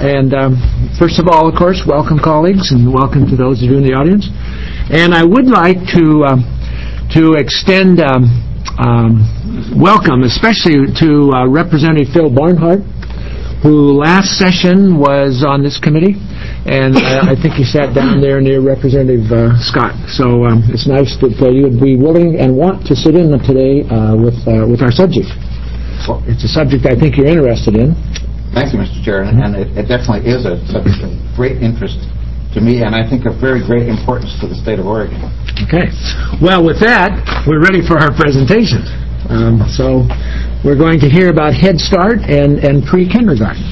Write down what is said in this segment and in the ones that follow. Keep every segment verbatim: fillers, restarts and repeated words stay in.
And um, first of all, of course, welcome colleagues, and welcome to those of you in the audience. And I would like to um, to extend um, um, welcome, especially to uh, Representative Phil Barnhart, who last session was on this committee, and uh, I think he sat down there near Representative uh, Scott. So um, it's nice that uh, you would be willing and want to sit in today uh, with uh, with our subject. It's a subject I think you're interested in. Thank you, Mister Chair, and it, it definitely is a subject of great interest to me, and I think of very great importance to the state of Oregon. Okay. Well, with that, we're ready for our presentation. Um, so we're going to hear about Head Start and, and pre-kindergarten.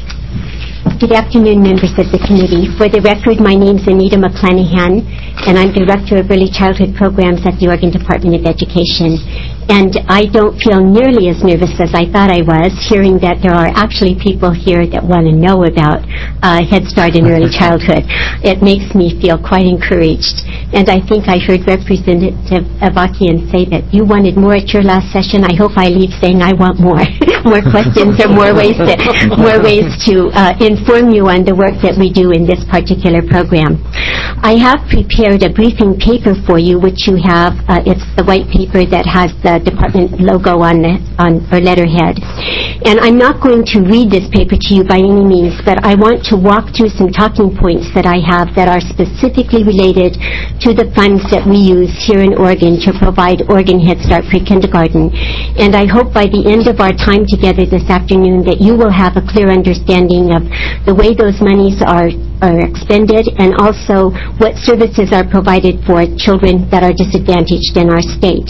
Good afternoon, members of the committee. For the record, my name is Anita McClanahan, and I'm Director of Early Childhood Programs at the Oregon Department of Education. And I don't feel nearly as nervous as I thought I was, hearing that there are actually people here that want to know about uh, Head Start and early childhood. It makes me feel quite encouraged. And I think I heard Representative Avakian say that you wanted more at your last session. I hope I leave saying I want more, more questions or more ways to, more ways to uh, inform you on the work that we do in this particular program. I have prepared a briefing paper for you, which you have. Uh, it's the white paper that has the department logo on the on or letterhead. And I'm not going to read this paper to you by any means, but I want to walk through some talking points that I have that are specifically related to the funds that we use here in Oregon to provide Oregon Head Start pre-kindergarten. And I hope by the end of our time together this afternoon that you will have a clear understanding of the way those monies are are expended, and also what services are provided for children that are disadvantaged in our state.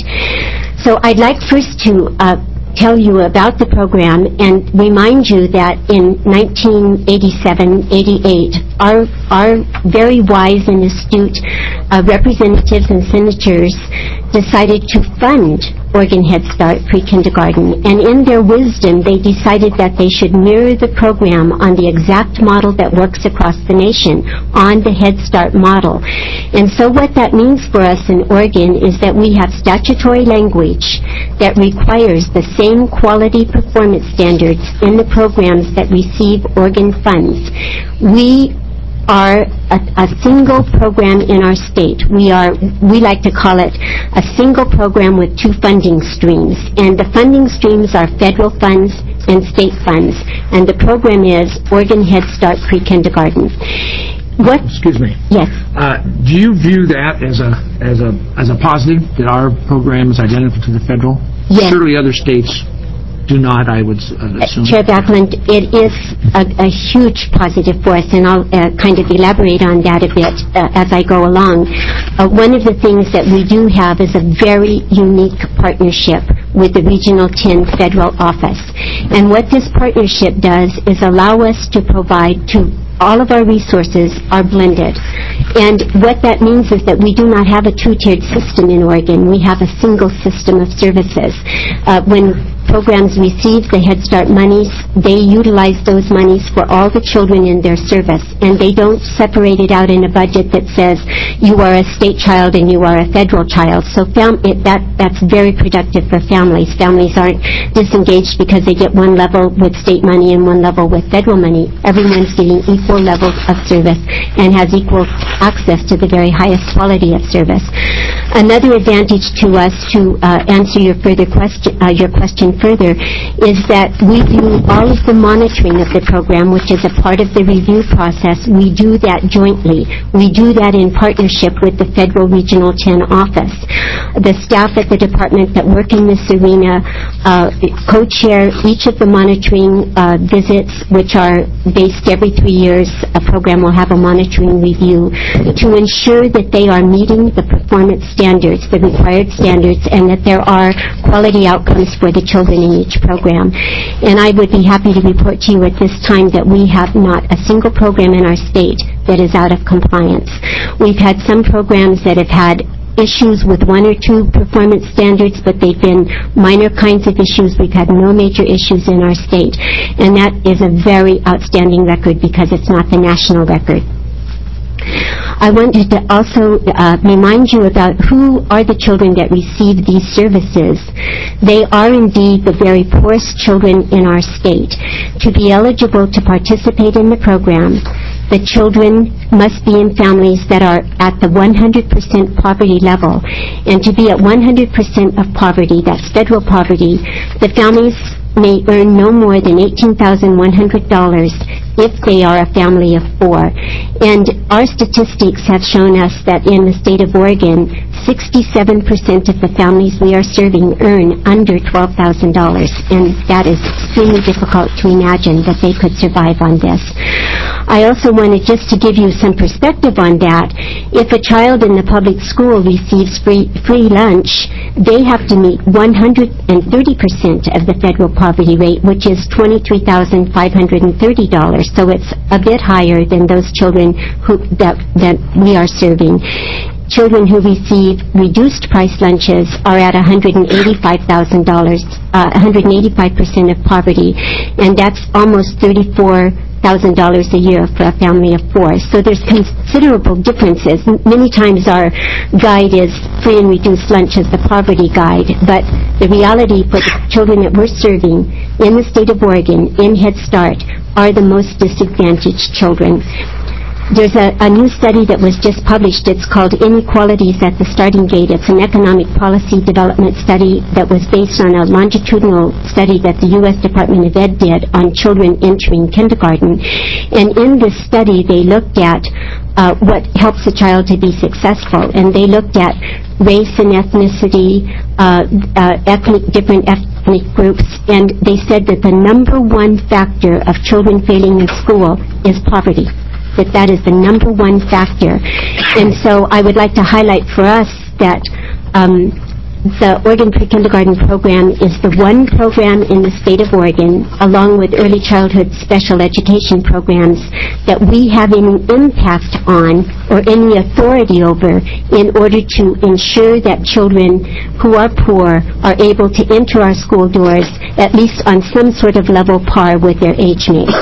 So I'd like first to uh, tell you about the program and remind you that in nineteen eighty-seven eighty-eight, our, our very wise and astute uh, representatives and senators decided to fund Oregon Head Start pre-kindergarten, and in their wisdom they decided that they should mirror the program on the exact model that works across the nation, on the Head Start model. And so what that means for us in Oregon is that we have statutory language that requires the same quality performance standards in the programs that receive Oregon funds. We are a, a single program in our state. We are, we like to call it a single program with two funding streams. And the funding streams are federal funds and state funds. And the program is Oregon Head Start pre-kindergarten. What? Excuse me. Yes. Uh, do you view that as a as a as a positive, that our program is identical to the federal? Yes. Surely other states do not, I would uh, assume. Chair Backlund, it is a, a huge positive for us, and I'll uh, kind of elaborate on that a bit uh, as I go along. Uh, one of the things that we do have is a very unique partnership with the Regional ten Federal Office. And what this partnership does is allow us to provide to all of our resources are blended. And what that means is that we do not have a two-tiered system in Oregon. We have a single system of services. Uh, when programs receive the Head Start monies, they utilize those monies for all the children in their service, and they don't separate it out in a budget that says you are a state child and you are a federal child. So fam it, that that's very productive for families. Families aren't disengaged because they get one level with state money and one level with federal money. Everyone's getting equal levels of service and has equal access to the very highest quality of service. Another advantage to us, to uh, answer your further question, uh, your question further, is that we do all of the monitoring of the program, which is a part of the review process. We do that jointly. We do that in partnership with the Federal Regional ten office. The staff at the department that work in this arena uh, co-chair each of the monitoring uh, visits, which are based every three years. A program will have a monitoring review to ensure that they are meeting the performance standards, the required standards, and that there are quality outcomes for the children in each program. And I would be happy to report to you at this time that we have not a single program in our state that is out of compliance. We've had some programs that have had issues with one or two performance standards, but they've been minor kinds of issues. We've had no major issues in our state. And that is a very outstanding record because it's not the national record. I wanted to also uh, remind you about who are the children that receive these services. They are indeed the very poorest children in our state. To be eligible to participate in the program, the children must be in families that are at the one hundred percent poverty level. And to be at one hundred percent of poverty, that's federal poverty, the families may earn no more than eighteen thousand one hundred dollars if they are a family of four. And our statistics have shown us that in the state of Oregon, sixty-seven percent of the families we are serving earn under twelve thousand dollars, and that is extremely difficult to imagine that they could survive on this. I also wanted just to give you some perspective on that. If a child in the public school receives free, free lunch, they have to meet one hundred thirty percent of the federal poverty rate, which is twenty-three thousand five hundred thirty dollars. So it's a bit higher than those children who, that, that we are serving. Children who receive reduced price lunches are at one hundred eighty-five thousand dollars, uh, one hundred eighty-five percent of poverty, and that's almost thirty-four thousand dollars a year for a family of four. So there's considerable differences. M- many times our guide is free and reduced lunch as the poverty guide, but the reality for the children that we're serving in the state of Oregon in Head Start are the most disadvantaged children. There's a, a new study that was just published. It's called Inequalities at the Starting Gate. It's an economic policy development study that was based on a longitudinal study that the U S Department of Ed did on children entering kindergarten. And in this study, they looked at uh, what helps a child to be successful. And they looked at race and ethnicity, uh, uh, ethnic, different ethnic groups, and they said that the number one factor of children failing in school is poverty. That that is the number one factor. And so I would like to highlight for us that um, the Oregon Pre-Kindergarten Program is the one program in the state of Oregon, along with early childhood special education programs, that we have any impact on or any authority over in order to ensure that children who are poor are able to enter our school doors at least on some sort of level par with their age mates.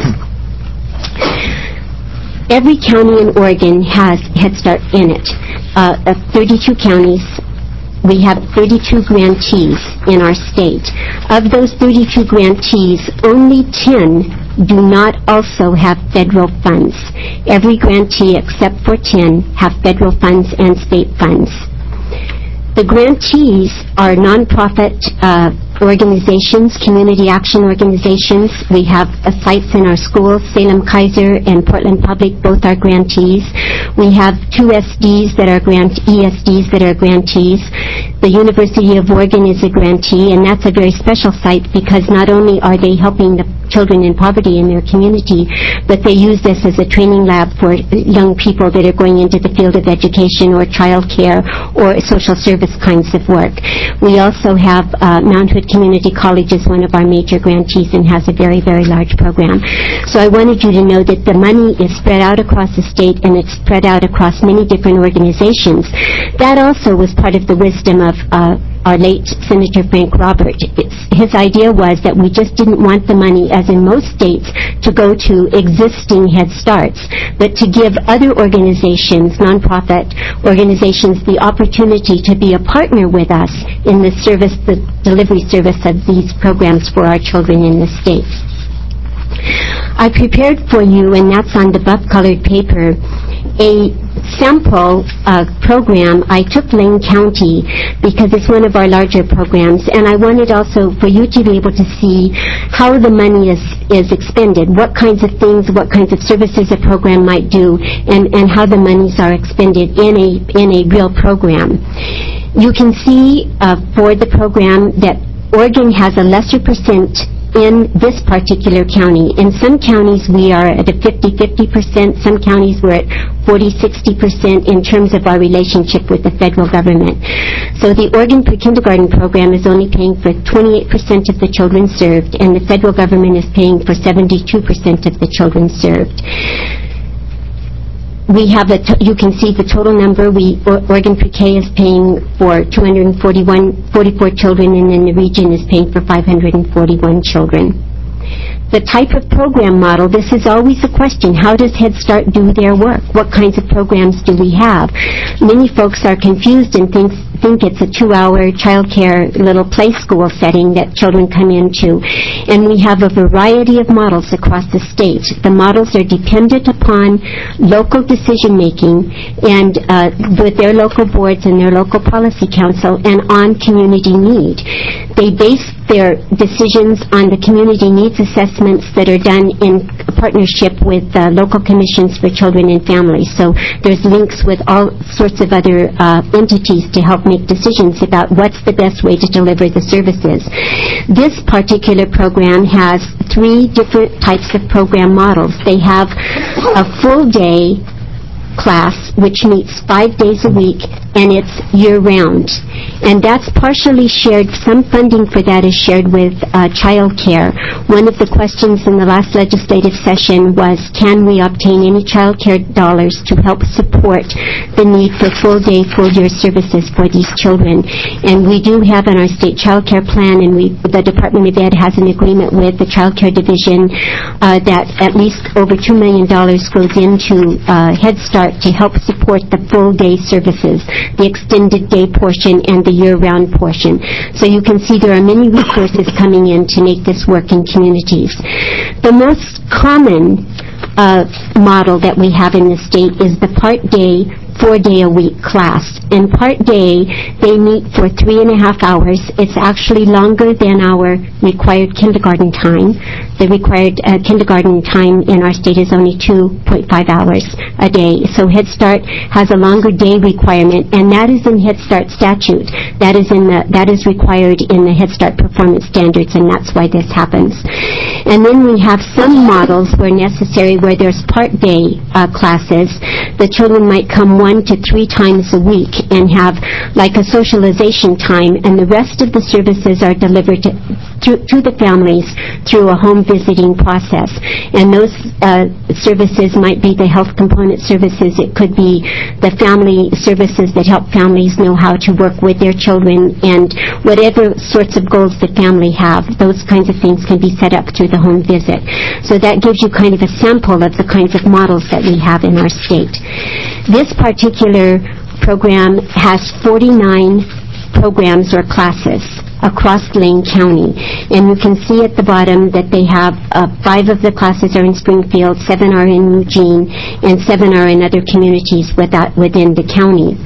Every county in Oregon has Head Start in it. Uh, of thirty-two counties, we have thirty-two grantees in our state. Of those thirty-two grantees, only ten do not also have federal funds. Every grantee except for ten have federal funds and state funds. The grantees are nonprofit uh, organizations, community action organizations. We have uh, sites in our schools, Salem Kaiser and Portland Public, both are grantees. We have two S Ds that are grant E S Ds that are grantees. The University of Oregon is a grantee, and that's a very special site because not only are they helping the children in poverty in their community, but they use this as a training lab for young people that are going into the field of education or child care or social service kinds of work. We also have uh, Mount Hood Community College is one of our major grantees and has a very, very large program. So I wanted you to know that the money is spread out across the state and it's spread out across many different organizations. That also was part of the wisdom of uh, our late Senator Frank Robert. It's, his idea was that we just didn't want the money, as in most states, to go to existing Head Starts, but to give other organizations, nonprofit organizations, the opportunity to be a partner with us in the service, the delivery service of these programs for our children in the state. I prepared for you, and that's on the buff-colored paper, a sample uh, program. I took Lane County because it's one of our larger programs, and I wanted also for you to be able to see how the money is, is expended, what kinds of things, what kinds of services a program might do, and, and how the monies are expended in a, in a real program. You can see uh, for the program that Oregon has a lesser percent in this particular county. In some counties we are at a fifty fifty percent, some counties we're at forty sixty percent in terms of our relationship with the federal government. So the Oregon Pre-Kindergarten Program is only paying for twenty-eight percent of the children served, and the federal government is paying for seventy-two percent of the children served. We have a, t- you can see the total number. We, o- Oregon Pre-K is paying for two hundred forty-one, forty-four children, and then the region is paying for five hundred forty-one children. the type of program model, this is always a question. How does Head Start do their work? What kinds of programs do we have? Many folks are confused and think, think it's a two-hour child care little play school setting that children come into. And we have a variety of models across the state. The models are dependent upon local decision-making and uh, with their local boards and their local policy council and on community need. They base their decisions on the community needs assessments that are done in partnership with uh, local commissions for children and families. So there's links with all sorts of other uh, entities to help make decisions about what's the best way to deliver the services. This particular program has three different types of program models. They have a full day class which meets five days a week and it's year-round. And that's partially shared, some funding for that is shared with uh, child care. One of the questions in the last legislative session was, can we obtain any child care dollars to help support the need for full-day, full-year services for these children? And we do have in our state child care plan, and we, the Department of Ed has an agreement with the child care division uh, that at least over two million dollars goes into uh, Head Start to help support the full-day services, the extended day portion and the year-round portion. So you can see there are many resources coming in to make this work in communities. The most common uh, model that we have in the state is the part-day, four-day-a-week class. In part day, they meet for three and a half hours. It's actually longer than our required kindergarten time. The required uh, kindergarten time in our state is only two point five hours a day. So Head Start has a longer day requirement, and that is in Head Start statute. That is in the that is required in the Head Start performance standards, and that's why this happens. And then we have some models where necessary, where there's part day uh, classes. The children might come one to three times a week and have like a socialization time, and the rest of the services are delivered to, to, to the families through a home visiting process. And those uh, services might be the health component services. It could be the family services that help families know how to work with their children, and whatever sorts of goals the family have, those kinds of things can be set up through the home visit. So that gives you kind of a sample of the kinds of models that we have in our state. This particular program has forty-nine programs or classes across Lane County. And you can see at the bottom that they have uh, five of the classes are in Springfield, seven are in Eugene, and seven are in other communities without, within the county.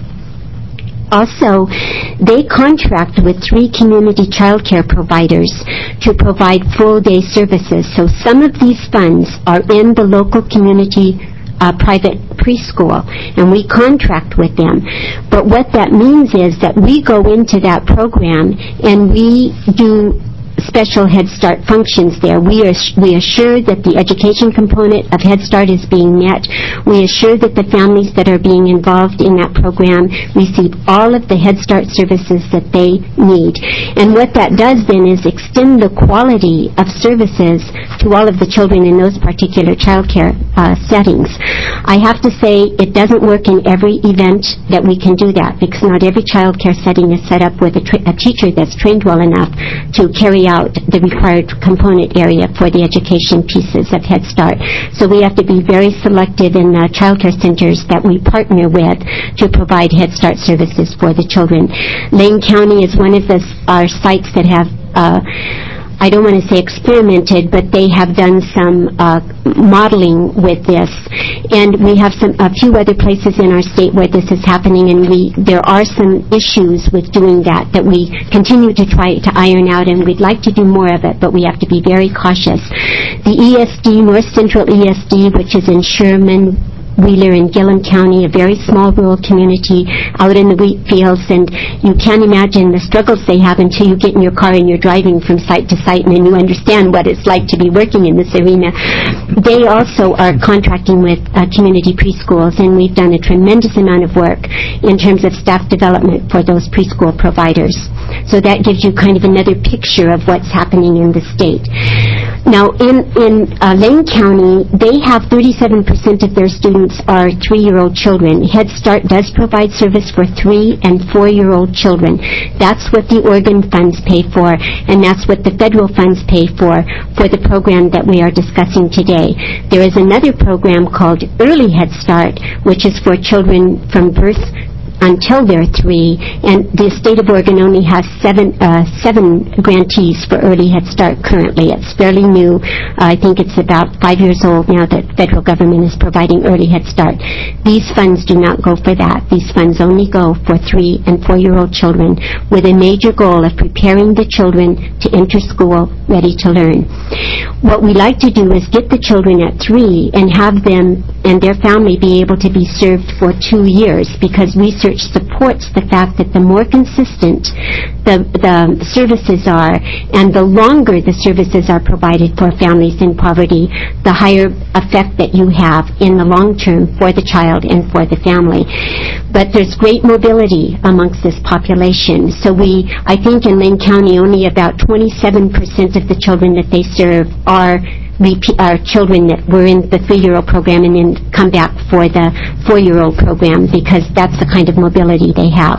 Also, they contract with three community child care providers to provide full-day services. So some of these funds are in the local community Uh, private preschool, and we contract with them. But what that means is that we go into that program and we do special Head Start functions there. We are we assure that the education component of Head Start is being met. We assure that the families that are being involved in that program receive all of the Head Start services that they need. And what that does then is extend the quality of services to all of the children in those particular child care uh, settings. I have to say it doesn't work in every event that we can do that, because not every child care setting is set up with a, tra- a teacher that's trained well enough to carry out the required component area for the education pieces of Head Start. So we have to be very selective in the child care centers that we partner with to provide Head Start services for the children. Lane County is one of the, our sites that have uh, I don't want to say experimented, but they have done some uh, modeling with this. And we have some a few other places in our state where this is happening, and we there are some issues with doing that that we continue to try to iron out, and we'd like to do more of it, but we have to be very cautious. The E S D, North Central E S D, which is in Sherman, Wheeler in Gillum County, a very small rural community out in the wheat fields, and you can't imagine the struggles they have until you get in your car and you're driving from site to site, and then you understand what it's like to be working in this arena. They also are contracting with uh, community preschools, and we've done a tremendous amount of work in terms of staff development for those preschool providers. So that gives you kind of another picture of what's happening in the state. Now, in, in uh, Lane County, they have thirty-seven percent of their students students are three-year-old children. Head Start does provide service for three- and four-year-old children. That's what the Oregon funds pay for, and that's what the federal funds pay for, for the program that we are discussing today. There is another program called Early Head Start, which is for children from birth until they're three, and the state of Oregon only has seven uh, seven grantees for Early Head Start currently. It's fairly new. Uh, I think it's about five years old now that federal government is providing Early Head Start. These funds do not go for that. These funds only go for three and four-year-old children, with a major goal of preparing the children to enter school ready to learn. What we like to do is get the children at three and have them and their family be able to be served for two years, because research supports the fact that the more consistent the, the services are and the longer the services are provided for families in poverty, the higher effect that you have in the long term for the child and for the family. But there's great mobility amongst this population. So we, I think in Lane County, only about twenty-seven percent of the children that they serve are Repeat, our children that were in the three-year-old program and then come back for the four-year-old program, because that's the kind of mobility they have.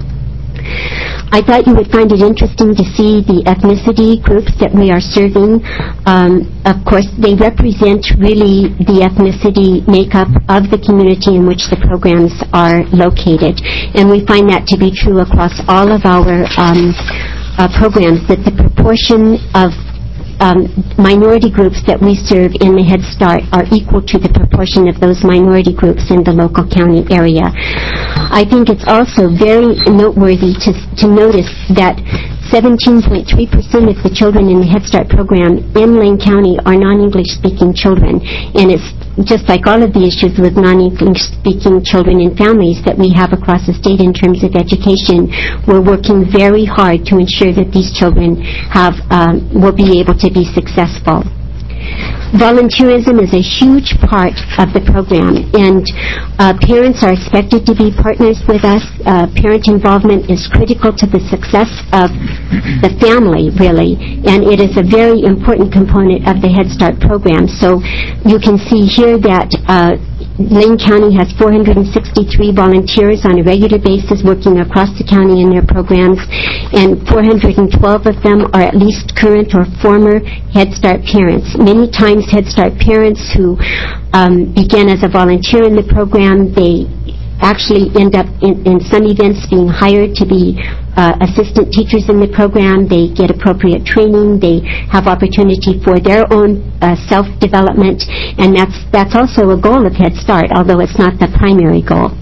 I thought you would find it interesting to see the ethnicity groups that we are serving. Um, of course, they represent really the ethnicity makeup of the community in which the programs are located. And we find that to be true across all of our um, uh, programs, that the proportion of Um, minority groups that we serve in the Head Start are equal to the proportion of those minority groups in the local county area. I think it's also very noteworthy to, to notice that seventeen point three percent of the children in the Head Start program in Lane County are non-English speaking children. And it's just like all of the issues with non-English speaking children and families that we have across the state in terms of education, we're working very hard to ensure that these children have um, will be able to be successful. Volunteerism is a huge part of the program, and uh, parents are expected to be partners with us. Uh, parent involvement is critical to the success of the family, really, and it is a very important component of the Head Start program. So you can see here that uh, Lane County has four hundred sixty-three volunteers on a regular basis working across the county in their programs, and four hundred twelve of them are at least current or former Head Start parents. Many times Head Start parents who um, began as a volunteer in the program, they actually end up in, in some events being hired to be uh, assistant teachers in the program. They get appropriate training. They have opportunity for their own uh, self-development, and that's that's also a goal of Head Start, although it's not the primary goal.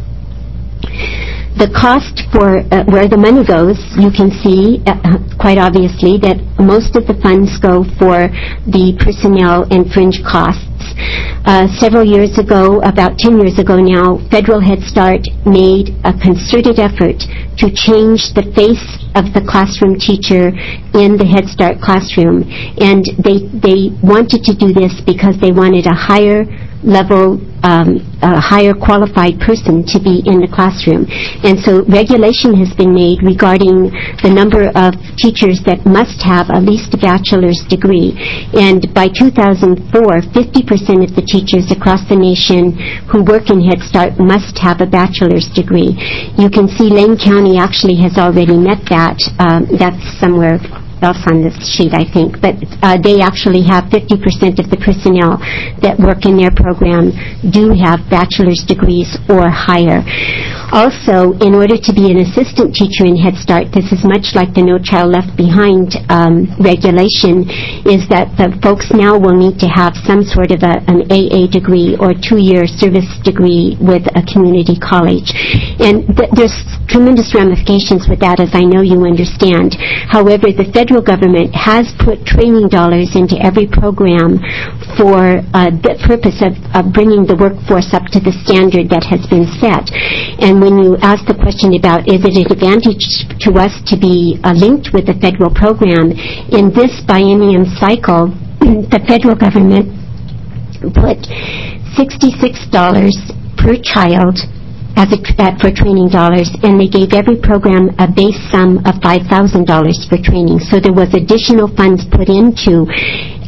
The cost for uh, where the money goes, you can see uh, quite obviously that most of the funds go for the personnel and fringe costs. Uh, several years ago, about ten years ago now, Federal Head Start made a concerted effort to change the face of the classroom teacher in the Head Start classroom. And they, they wanted to do this because they wanted a higher level, um, a higher qualified person to be in the classroom. And so regulation has been made regarding the number of teachers that must have at least a bachelor's degree. And by two thousand four, fifty percent of the teachers across the nation who work in Head Start must have a bachelor's degree. You can see Lane County actually has already met that. Um, that's somewhere else on this sheet, I think, but uh, they actually have fifty percent of the personnel that work in their program do have bachelor's degrees or higher. Also, in order to be an assistant teacher in Head Start, this is much like the No Child Left Behind um, regulation, is that the folks now will need to have some sort of a, an A A degree or two-year service degree with a community college. And th- there's tremendous ramifications with that, as I know you understand. However, the federal government has put training dollars into every program for uh, the purpose of, of bringing the workforce up to the standard that has been set. And when you ask the question about is it an advantage to us to be uh, linked with the federal program, in this biennium cycle, the federal government put sixty-six dollars per child as a, uh, for training dollars, and they gave every program a base sum of five thousand dollars for training. So there was additional funds put into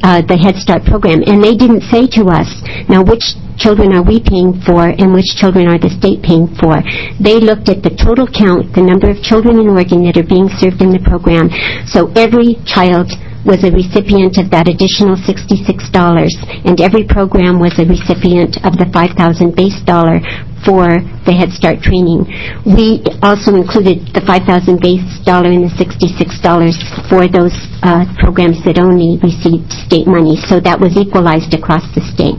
uh, the Head Start program. And they didn't say to us, now which children are we paying for and which children are the state paying for. They looked at the total count, the number of children in Oregon that are being served in the program. So every child was a recipient of that additional sixty-six dollars, and every program was a recipient of the five thousand dollars base dollar for the Head Start training. We also included the five thousand dollars base dollar and the sixty-six dollars for those uh, programs that only received state money, so that was equalized across the state.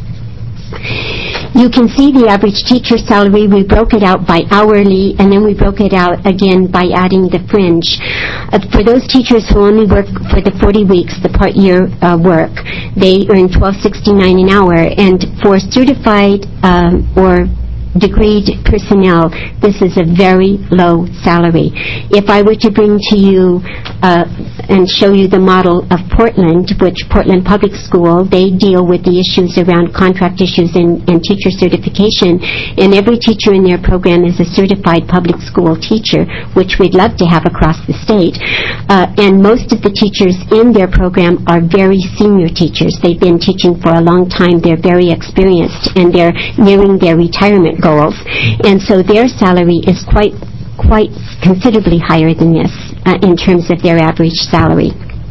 You can see the average teacher salary. We broke it out by hourly, and then we broke it out again by adding the fringe. Uh, for those teachers who only work for the forty weeks, the part-year uh, work, they earn twelve sixty-nine an hour, and for certified um, or degreed personnel, this is a very low salary. If I were to bring to you uh, and show you the model of Portland, which Portland Public School, they deal with the issues around contract issues and, and teacher certification, and every teacher in their program is a certified public school teacher, which we'd love to have across the state. Uh, and most of the teachers in their program are very senior teachers. They've been teaching for a long time. They're very experienced, and they're nearing their retirement goals, and so their salary is quite quite considerably higher than this uh, in terms of their average salary.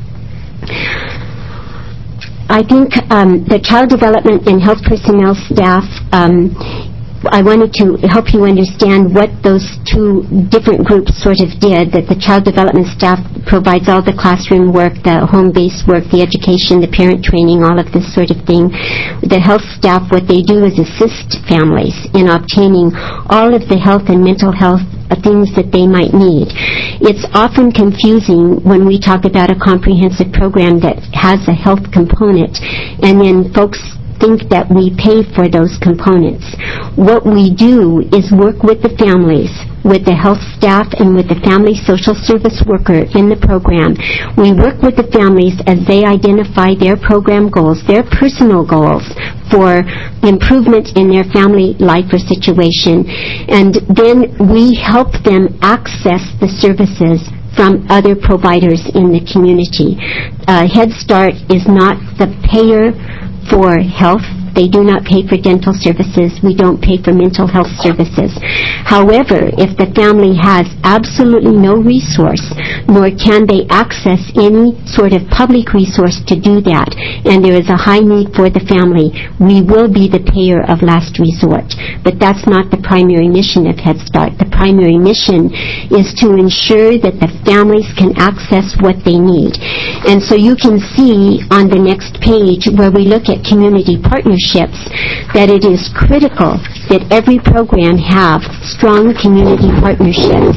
I think um, the child development and health personnel staff, um, I wanted to help you understand what those two different groups sort of did, that the child development staff provides all the classroom work, the home-based work, the education, the parent training, all of this sort of thing. The health staff, what they do is assist families in obtaining all of the health and mental health things that they might need. It's often confusing when we talk about a comprehensive program that has a health component, and then folks think that we pay for those components. What we do is work with the families, with the health staff, and with the family social service worker in the program. We work with the families as they identify their program goals, their personal goals for improvement in their family life or situation, and then we help them access the services from other providers in the community. Uh, Head Start is not the payer for health. They do not pay for dental services. We don't pay for mental health services. However, if the family has absolutely no resource, nor can they access any sort of public resource to do that, and there is a high need for the family, we will be the payer of last resort. But that's not the primary mission of Head Start. The primary mission is to ensure that the families can access what they need. And so you can see on the next page, where we look at community partnerships, that it is critical that every program have strong community partnerships.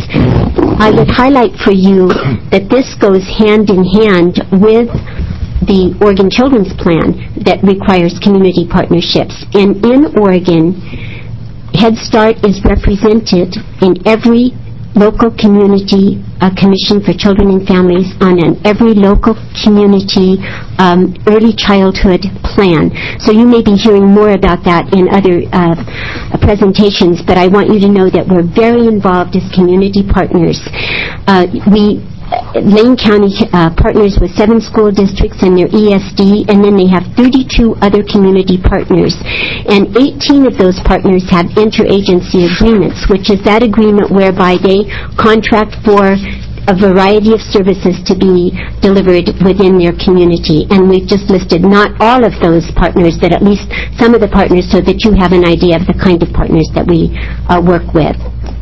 I would highlight for you that this goes hand in hand with the Oregon Children's Plan that requires community partnerships. And in Oregon, Head Start is represented in every local community uh, commission for children and families on an every local community um, early childhood plan. So you may be hearing more about that in other uh, presentations, but I want you to know that we're very involved as community partners. Uh, we Lane County uh, partners with seven school districts and their E S D, and then they have thirty-two other community partners. And eighteen of those partners have interagency agreements, which is that agreement whereby they contract for a variety of services to be delivered within their community. And we've just listed not all of those partners, but at least some of the partners, so that you have an idea of the kind of partners that we uh, work with.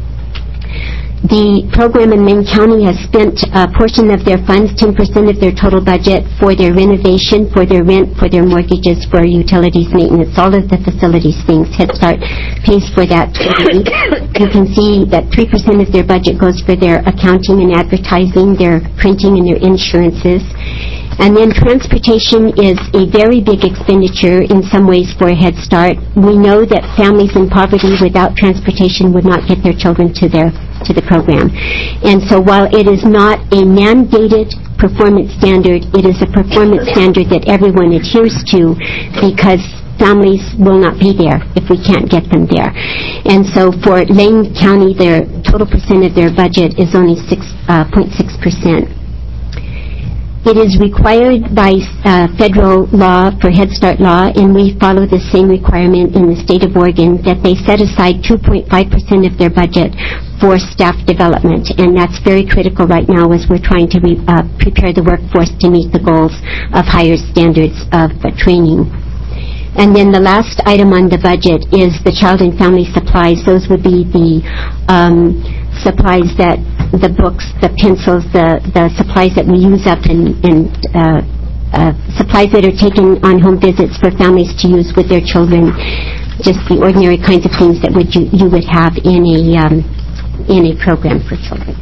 The program in Lane County has spent a portion of their funds, ten percent of their total budget, for their renovation, for their rent, for their mortgages, for utilities, maintenance, all of the facilities things. Head Start pays for that totally. You can see that three percent of their budget goes for their accounting and advertising, their printing, and their insurances. And then transportation is a very big expenditure in some ways for Head Start. We know that families in poverty without transportation would not get their children to their to the program. And so while it is not a mandated performance standard, it is a performance standard that everyone adheres to, because families will not be there if we can't get them there. And so for Lane County, their total percent of their budget is only six point six percent. It is required by uh, federal law for Head Start law, and we follow the same requirement in the state of Oregon, that they set aside two point five percent of their budget for staff development, and that's very critical right now as we're trying to re- uh, prepare the workforce to meet the goals of higher standards of uh, training. And then the last item on the budget is the child and family supplies. Those would be the um, supplies that, the books, the pencils, the, the supplies that we use up, and, and uh, uh, supplies that are taken on home visits for families to use with their children, just the ordinary kinds of things that would you, you would have in a, um, in a program for children.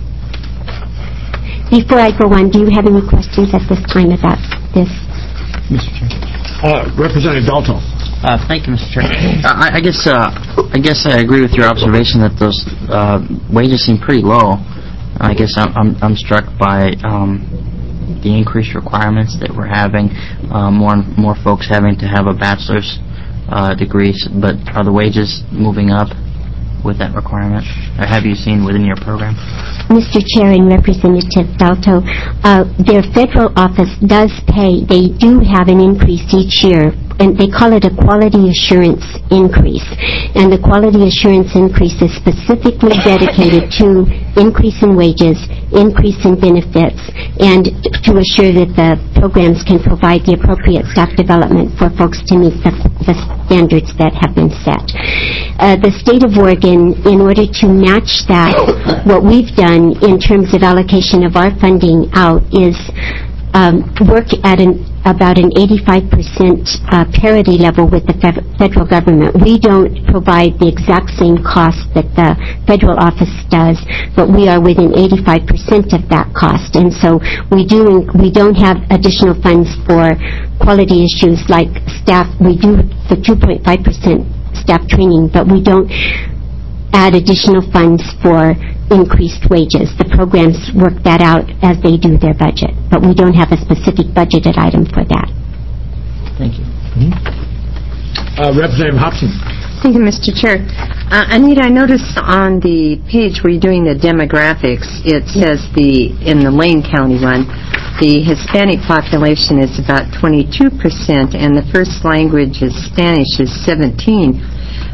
Before I go on, do you have any questions at this time about this? Mister Chair. Uh, Representative Dalto. Uh, thank you, Mister Chair. I, I guess uh, I guess I agree with your observation that those uh, wages seem pretty low. I guess I'm I'm, I'm struck by um, the increased requirements that we're having. Uh, more and more folks having to have a bachelor's uh, degree, but are the wages moving up with that requirement? Or have you seen within your program? Mister Chair and Representative Dalto, uh, their federal office does pay, they do have an increase each year, and they call it a quality assurance increase. And the quality assurance increase is specifically dedicated to increase in wages, increase in benefits, and to assure that the programs can provide the appropriate staff development for folks to meet the, the standards that have been set. Uh, the state of Oregon, in order to match that, what we've done in terms of allocation of our funding out is um, work at an about an eighty-five percent uh, parity level with the fe- federal government. We don't provide the exact same cost that the federal office does, but we are within eighty-five percent of that cost. And so we do we don't have additional funds for quality issues like staff. We do the two point five percent staff training, but we don't add additional funds for increased wages. The programs work that out as they do their budget, but we don't have a specific budgeted item for that. Thank you. Mm-hmm. Uh, Representative Hobson. Thank you, Mister Chair. Uh, Anita, I noticed on the page where you're doing the demographics, it says the in the Lane County one, the Hispanic population is about twenty-two percent, and the first language is Spanish is seventeen.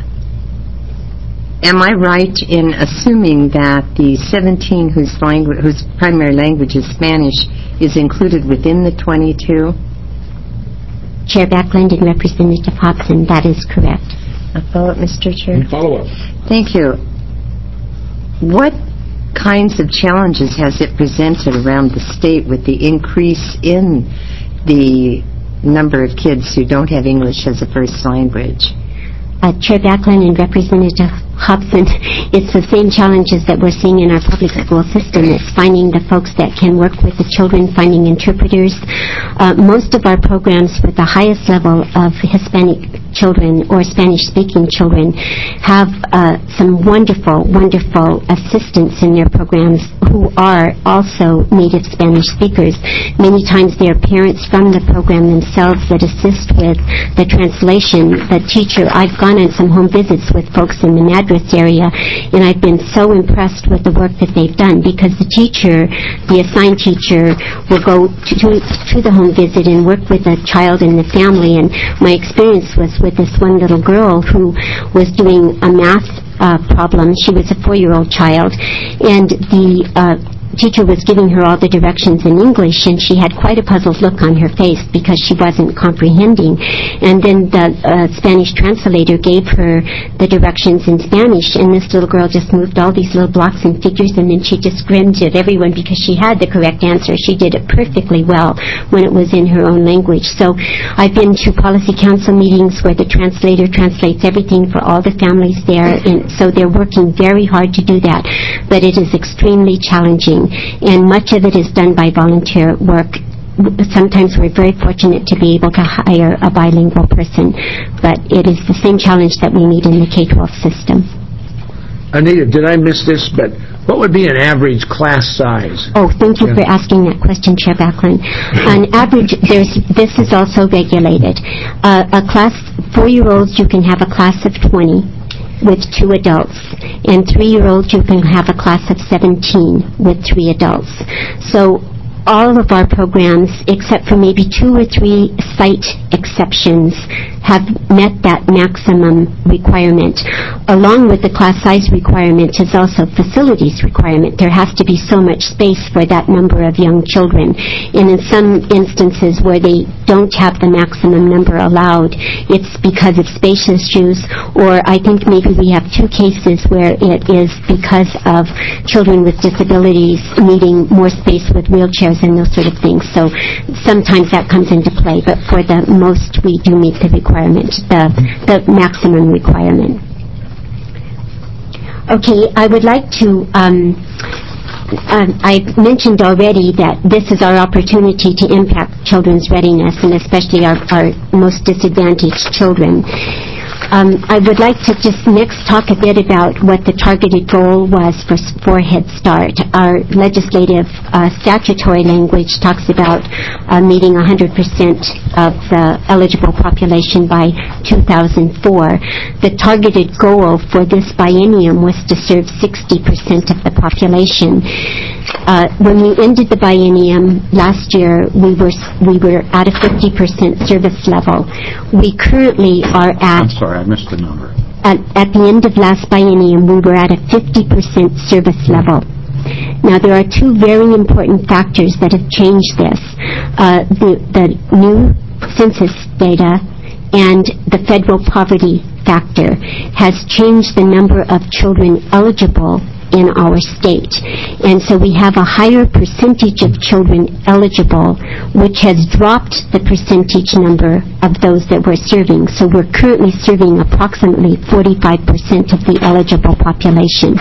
Am I right in assuming that the seventeen whose language, whose primary language is Spanish, is included within the twenty-two? Chair Backlund and Representative Hobson, that is correct. A follow-up, Mister Chair? Follow-up. Thank you. What kinds of challenges has it presented around the state with the increase in the number of kids who don't have English as a first language? Uh, Chair Backlund and Representative Hobson, it's the same challenges that we're seeing in our public school system. It's finding the folks that can work with the children, finding interpreters. Uh, most of our programs with the highest level of Hispanic children or Spanish-speaking children have uh, some wonderful, wonderful assistants in their programs who are also native Spanish speakers. Many times they're parents from the program themselves that assist with the translation. The teacher, I've gone on some home visits with folks in the Madras area, and I've been so impressed with the work that they've done, because the teacher, the assigned teacher, will go to, to, to the home visit and work with the child and the family. And my experience was with this one little girl who was doing a math uh, problem. She was a four-year-old child, and the uh, teacher was giving her all the directions in English, and she had quite a puzzled look on her face because she wasn't comprehending. And then the uh, Spanish translator gave her the directions in Spanish, and this little girl just moved all these little blocks and figures, and then she just grinned at everyone because she had the correct answer. She did it perfectly well when it was in her own language. So I've been to policy council meetings where the translator translates everything for all the families there, and so they're working very hard to do that. But it is extremely challenging, and much of it is done by volunteer work. Sometimes we're very fortunate to be able to hire a bilingual person, but it is the same challenge that we need in the K twelve system. Anita, did I miss this? But what would be an average class size? Oh, thank you Yeah. for asking that question, Chair Backlund. On average, there's, this is also regulated. Uh, a class, four-year-olds, you can have a class of twenty with two adults, and three-year-olds, you can have a class of seventeen with three adults. So all of our programs, except for maybe two or three site exceptions, have met that maximum requirement. Along with the class size requirement is also facilities requirement. There has to be so much space for that number of young children. And in some instances where they don't have the maximum number allowed, it's because of space issues, or I think maybe we have two cases where it is because of children with disabilities needing more space with wheelchairs and those sort of things. So sometimes that comes into play, but for the most we do meet the requirement, the, the maximum requirement. Okay, I would like to, um, um, I mentioned already that this is our opportunity to impact children's readiness, and especially our, our most disadvantaged children. Um, I would like to just next talk a bit about what the targeted goal was for, for Head Start. Our legislative uh, statutory language talks about uh, meeting one hundred percent of the eligible population by two thousand four. The targeted goal for this biennium was to serve sixty percent of the population. Uh, when we ended the biennium last year, we were we were at a fifty percent service level. We currently are at... I'm sorry, I missed the number. At, at the end of last biennium, we were at a fifty percent service level. Now, there are two very important factors that have changed this. Uh, the, the new census data and the federal poverty factor has changed the number of children eligible in our state. And so we have a higher percentage of children eligible, which has dropped the percentage number of those that we're serving. So we're currently serving approximately forty-five percent of the eligible population.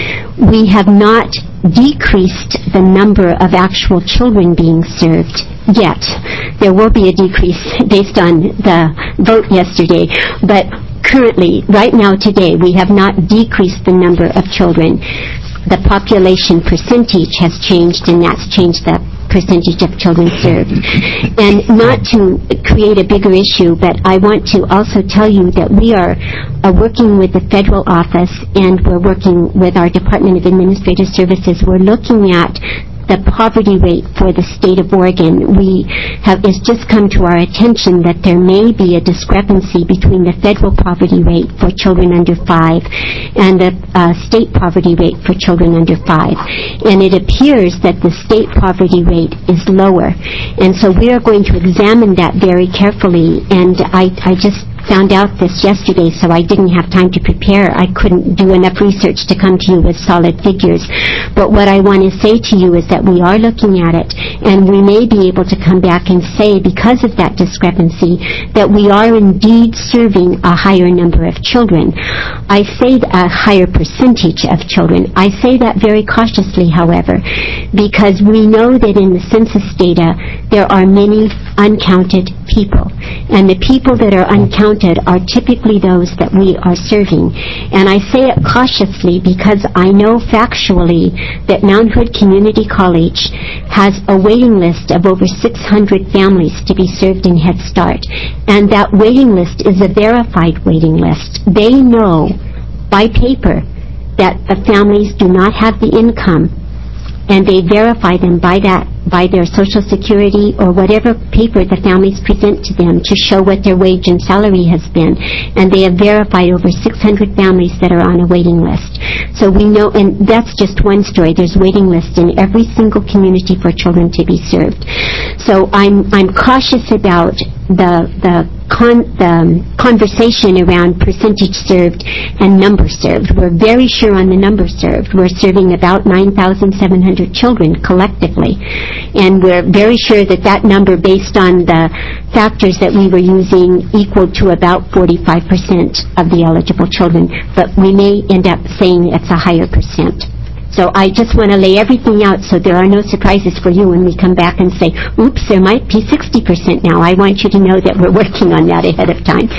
We have not decreased the number of actual children being served yet. There will be a decrease based on the vote yesterday, but currently, right now today, we have not decreased the number of children. The population percentage has changed, and that's changed the percentage of children served. And not to create a bigger issue, but I want to also tell you that we are uh, working with the federal office, and we're working with our Department of Administrative Services. We're looking at the poverty rate for the state of Oregon. We have, it's just come to our attention that there may be a discrepancy between the federal poverty rate for children under five and the uh, state poverty rate for children under five. And it appears that the state poverty rate is lower. And so we are going to examine that very carefully. And I, I just found out this yesterday, so I didn't have time to prepare. I couldn't do enough research to come to you with solid figures. But what I want to say to you is that we are looking at it, and we may be able to come back and say, because of that discrepancy, that we are indeed serving a higher number of children. I say a higher percentage of children. I say that very cautiously, however, because we know that in the census data there are many uncounted people, and the people that are uncounted are typically those that we are serving. And I say it cautiously because I know factually that Mount Hood Community College has a waiting list of over six hundred families to be served in Head Start. And that waiting list is a verified waiting list. They know by paper that the families do not have the income, and they verify them by that, by their Social Security or whatever paper the families present to them to show what their wage and salary has been. And they have verified over six hundred families that are on a waiting list. So we know, and that's just one story. There's waiting lists in every single community for children to be served. So I'm I'm cautious about the the Con, the conversation around percentage served and number served. We're very sure on the number served. We're serving about nine thousand seven hundred children collectively. And we're very sure that that number, based on the factors that we were using, equaled to about forty-five percent of the eligible children. But we may end up saying it's a higher percent. So I just want to lay everything out so there are no surprises for you when we come back and say, oops, there might be sixty percent now. I want you to know that we're working on that ahead of time.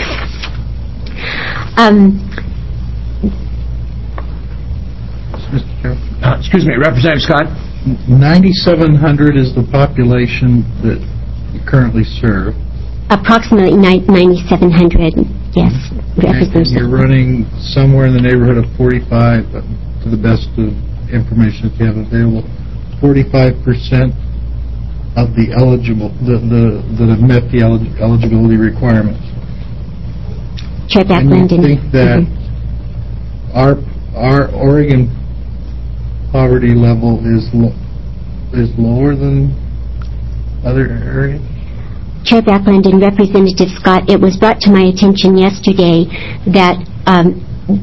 Um, Uh, excuse me, Representative Scott? ninety-seven hundred is the population that you currently serve. approximately ninety-seven hundred, yes. And you're running somewhere in the neighborhood of forty-five, to the best of information that you have available, forty-five percent of the eligible, the, the, that have met the elig- eligibility requirements. Chair And you Backlund. think that Mhm. our our Oregon poverty level is lo- is lower than other areas? Chair Backlund and Representative Scott, it was brought to my attention yesterday that um,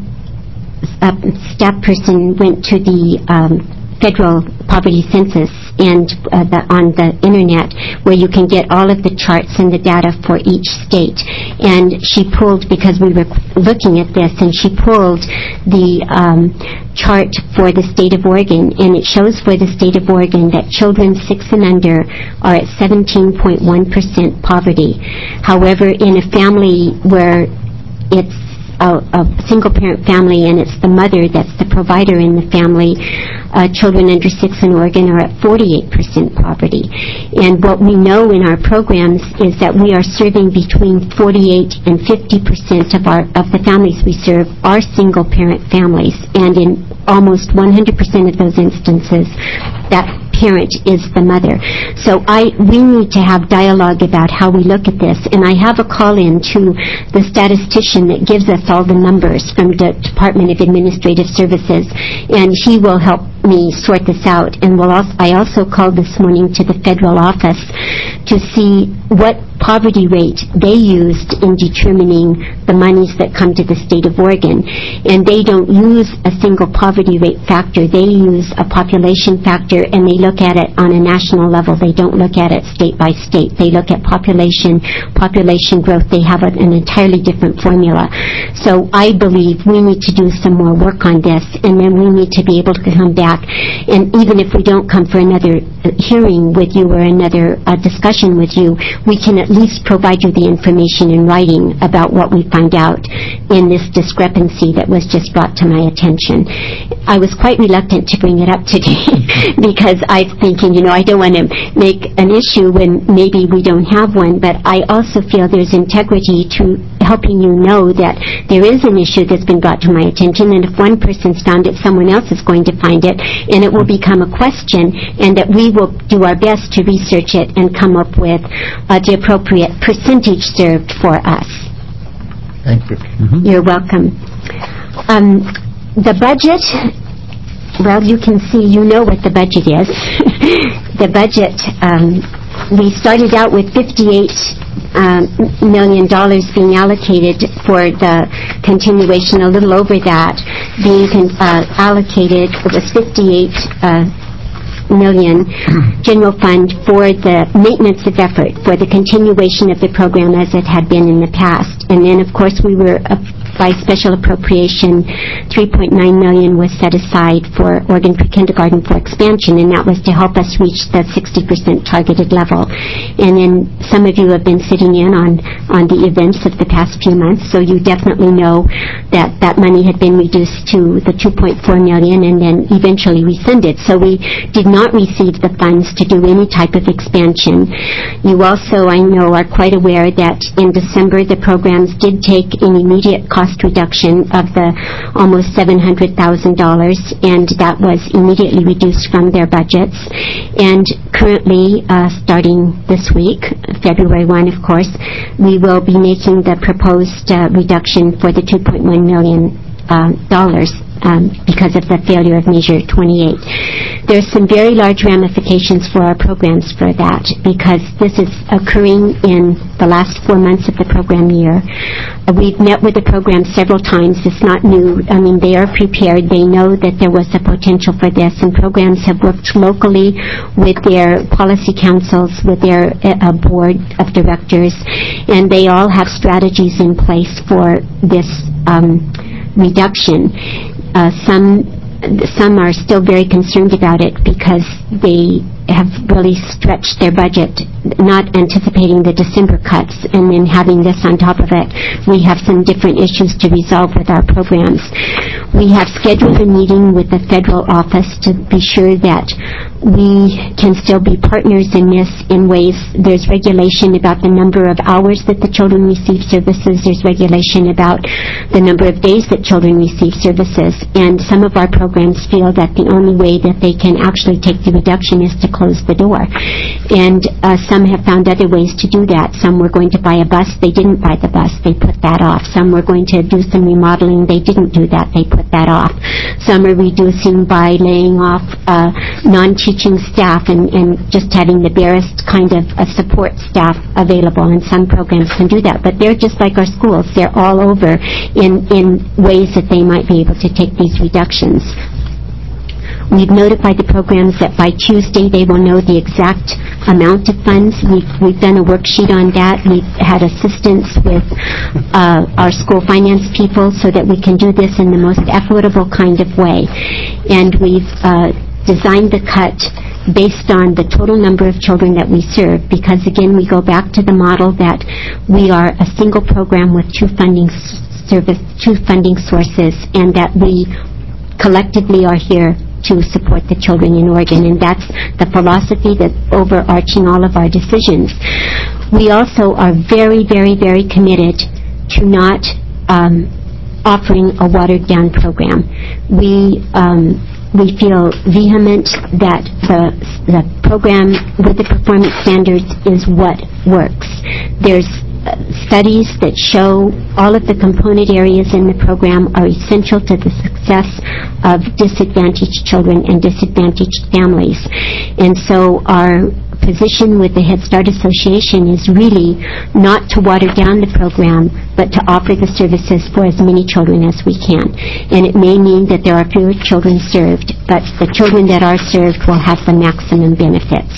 a staff person went to the um, federal poverty census and uh, the, on the internet, where you can get all of the charts and the data for each state. And she pulled, because we were looking at this, and she pulled the um, chart for the state of Oregon, and it shows for the state of Oregon that children six and under are at seventeen point one percent poverty. However, in a family where it's A, a single-parent family and it's the mother that's the provider in the family, uh, children under six in Oregon are at forty-eight percent poverty. And what we know in our programs is that we are serving between forty-eight and fifty percent of our of the families we serve are single-parent families, and in almost one hundred percent of those instances, that parent is the mother. So I we need to have dialogue about how we look at this, and I have a call-in to the statistician that gives us all the numbers from the Department of Administrative Services, and he will help me sort this out. And we'll also, I also called this morning to the federal office to see what poverty rate they used in determining the monies that come to the state of Oregon. And they don't use a single poverty rate factor. They use a population factor, and they look at it on a national level. They don't look at it state by state. They look at population, population growth. They have a, an entirely different formula. So I believe we need to do some more work on this, and then we need to be able to come back. And even if we don't come for another hearing with you or another uh, discussion with you, we can at least provide you the information in writing about what we find out in this discrepancy that was just brought to my attention. I was quite reluctant to bring it up today because I'm thinking, you know, I don't want to make an issue when maybe we don't have one, but I also feel there's integrity to helping you know that there is an issue that's been brought to my attention, and if one person's found it, someone else is going to find it, and it will become a question, and that we will do our best to research it and come up with uh, the appropriate percentage served for us. Thank you. Mm-hmm. You're welcome. Um, the budget, well, you can see, you know what the budget is. The budget, um, we started out with fifty-eight um, million dollars being allocated for the continuation, a little over that being con- uh, allocated. It was fifty-eight uh, million general fund for the maintenance of effort, for the continuation of the program as it had been in the past. And then, of course, we were uh, by special appropriation, three point nine million dollars was set aside for Oregon Pre-Kindergarten for expansion, and that was to help us reach the sixty percent targeted level. And then some of you have been sitting in on, on the events of the past few months, so you definitely know that that money had been reduced to the two point four million dollars and then eventually rescinded. So we did not receive the funds to do any type of expansion. You also, I know, are quite aware that in December the programs did take an immediate cost reduction of the almost seven hundred thousand dollars, and that was immediately reduced from their budgets. And currently, uh, starting this week, February first, of course, we will be making the proposed uh, reduction for the two point one million dollars. Uh, Um, because of the failure of Measure twenty-eight. There's some very large ramifications for our programs for that, because this is occurring in the last four months of the program year. Uh, we've met with the program several times. It's not new. I mean, they are prepared. They know that there was a potential for this, and programs have worked locally with their policy councils, with their uh, board of directors, and they all have strategies in place for this um, reduction. Uh, some some are still very concerned about it because they have really stretched their budget, not anticipating the December cuts, and then having this on top of it. We have some different issues to resolve with our programs. We have scheduled a meeting with the federal office to be sure that we can still be partners in this in ways. There's regulation about the number of hours that the children receive services. There's regulation about the number of days that children receive services. And some of our programs feel that the only way that they can actually take the reduction is to close the door. And uh, some have found other ways to do that. Some were going to buy a bus. They didn't buy the bus. They put that off. Some were going to do some remodeling. They didn't do that. They put that off. Some are reducing by laying off uh, non-teaching staff and, and just having the barest kind of a support staff available, and some programs can do that. But they're just like our schools. They're all over in, in ways that they might be able to take these reductions. We've notified the programs that by Tuesday they will know the exact amount of funds. We've, we've done a worksheet on that. We've had assistance with uh, our school finance people so that we can do this in the most equitable kind of way. And we've uh, designed the cut based on the total number of children that we serve, because again we go back to the model that we are a single program with two funding service, two funding sources, and that we collectively are here to support the children in Oregon, and that's the philosophy that's overarching all of our decisions. We also are very, very, very committed to not um, offering a watered-down program. We um, we feel vehement that the, the program with the performance standards is what works. There's studies that show all of the component areas in the program are essential to the success of disadvantaged children and disadvantaged families. And so our position with the Head Start Association is really not to water down the program, but to offer the services for as many children as we can. And it may mean that there are fewer children served, but the children that are served will have the maximum benefits.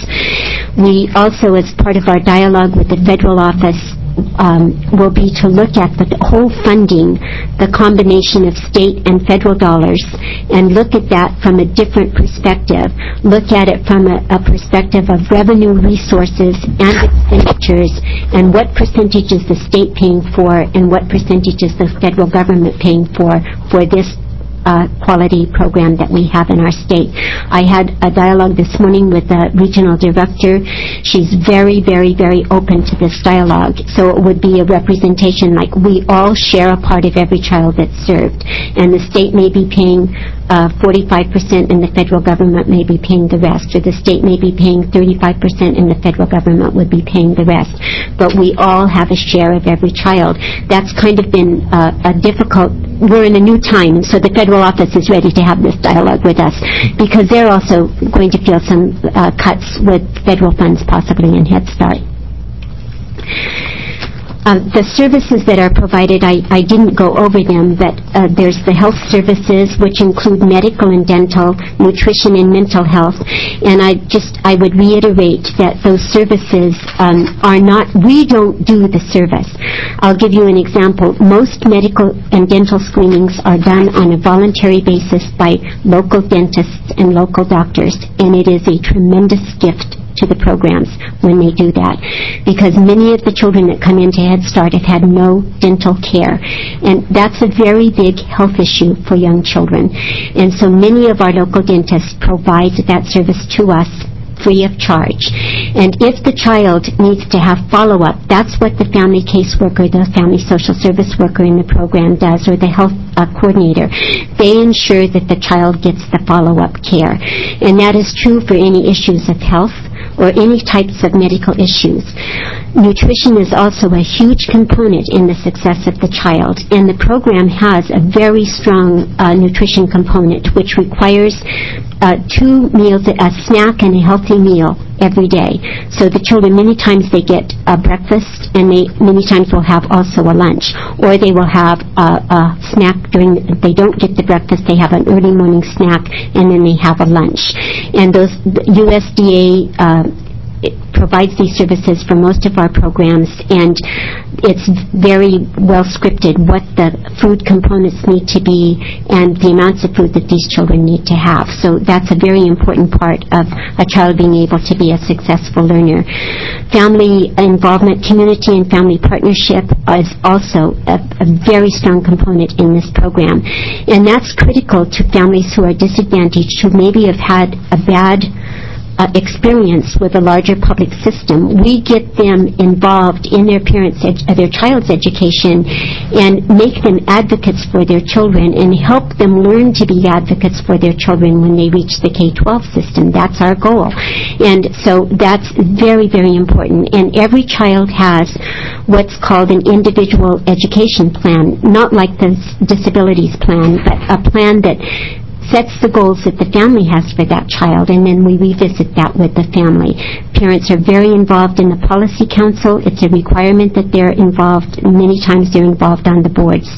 We also, as part of our dialogue with the federal office, Um, will be to look at the whole funding, the combination of state and federal dollars, and look at that from a different perspective. Look at it from a, a perspective of revenue, resources, and expenditures, and what percentage is the state paying for, and what percentage is the federal government paying for, for this Uh, quality program that we have in our state. I had a dialogue this morning with the regional director. She's very, very, very open to this dialogue. So it would be a representation like we all share a part of every child that's served. And the state may be paying uh, forty-five percent and the federal government may be paying the rest, or the state may be paying thirty-five percent and the federal government would be paying the rest. But we all have a share of every child. That's kind of been uh, a difficult, we're in a new time, so the federal office is ready to have this dialogue with us, because they're also going to feel some uh, cuts with federal funds possibly in Head Start. Uh, the services that are provided, I, I didn't go over them, but uh, there's the health services, which include medical and dental, nutrition and mental health. And I just, I would reiterate that those services um, are not, we don't do the service. I'll give you an example. Most medical and dental screenings are done on a voluntary basis by local dentists and local doctors, and it is a tremendous gift to the programs when they do that, because many of the children that come into Head Start have had no dental care, and that's a very big health issue for young children. And so many of our local dentists provide that service to us free of charge. And if the child needs to have follow-up, that's what the family caseworker, the family social service worker in the program does, or the health uh, coordinator. They ensure that the child gets the follow-up care. And that is true for any issues of health or any types of medical issues. Nutrition is also a huge component in the success of the child, and the program has a very strong uh, nutrition component, which requires uh, two meals, a snack and a healthy meal every day. So the children, many times they get a breakfast, and they many times will have also a lunch, or they will have a, a snack during, they don't get the breakfast, they have an early morning snack, and then they have a lunch. And those the U S D A uh, it provides these services for most of our programs, and it's very well scripted what the food components need to be and the amounts of food that these children need to have. So that's a very important part of a child being able to be a successful learner. Family involvement, community and family partnership is also a, a very strong component in this program, and that's critical to families who are disadvantaged, who maybe have had a bad uh, experience with a larger public system. We get them involved in their parents' ed- uh, their child's education and make them advocates for their children and help them learn to be advocates for their children when they reach the K twelve system. That's our goal. And so that's very, very important. And every child has what's called an individual education plan, not like the disabilities plan, but a plan that sets the goals that the family has for that child, and then we revisit that with the family. Parents are very involved in the policy council. It's a requirement that they're involved. Many times they're involved on the boards.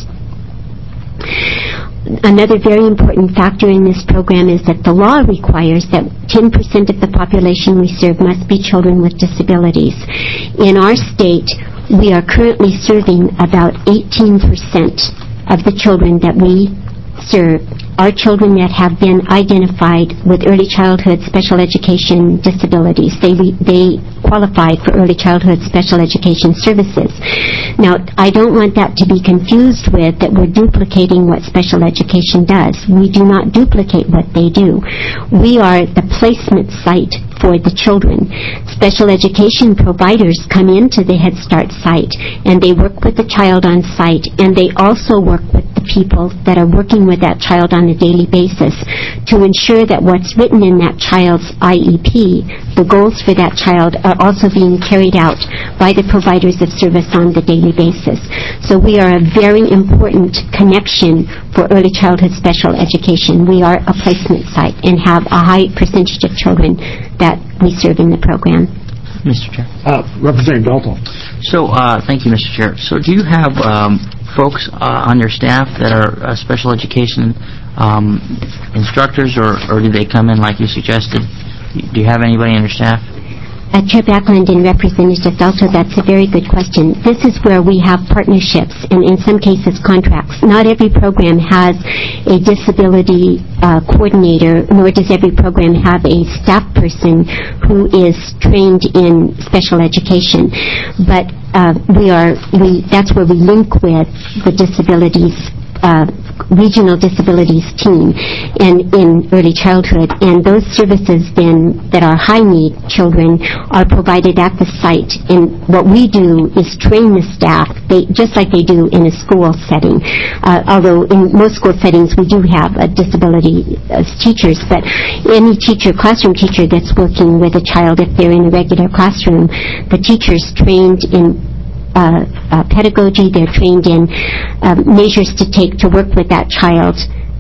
Another very important factor in this program is that the law requires that ten percent of the population we serve must be children with disabilities. In our state, we are currently serving about eighteen percent of the children that we serve are children that have been identified with early childhood special education disabilities. They re- they qualified for early childhood special education services. Now, I don't want that to be confused with that we're duplicating what special education does. We do not duplicate what they do. We are the placement site for the children. Special education providers come into the Head Start site and they work with the child on site, and they also work with the people that are working with that child on a daily basis to ensure that what's written in that child's I E P, the goals for that child, are also being carried out by the providers of service on the daily basis. So we are a very important connection for early childhood special education. We are a placement site and have a high percentage of children that we serve in the program. Mister Chair. Uh, Representative Dalton. So, uh, thank you, Mister Chair. So, do you have um, folks uh, on your staff that are uh, special education um, instructors, or, or do they come in like you suggested? Do you have anybody on your staff? Uh, Chair Backlund and Representative Dalto, that's a very good question. This is where we have partnerships and in some cases contracts. Not every program has a disability uh, coordinator, nor does every program have a staff person who is trained in special education. But uh, we are, we, that's where we link with the disabilities Uh, regional disabilities team and in early childhood, and those services then that are high need children are provided at the site. And what we do is train the staff, they, just like they do in a school setting. Uh, although in most school settings we do have a disability as teachers, but any teacher, classroom teacher that's working with a child, if they're in a regular classroom, the teacher's trained in Uh, uh, pedagogy, they're trained in um, measures to take to work with that child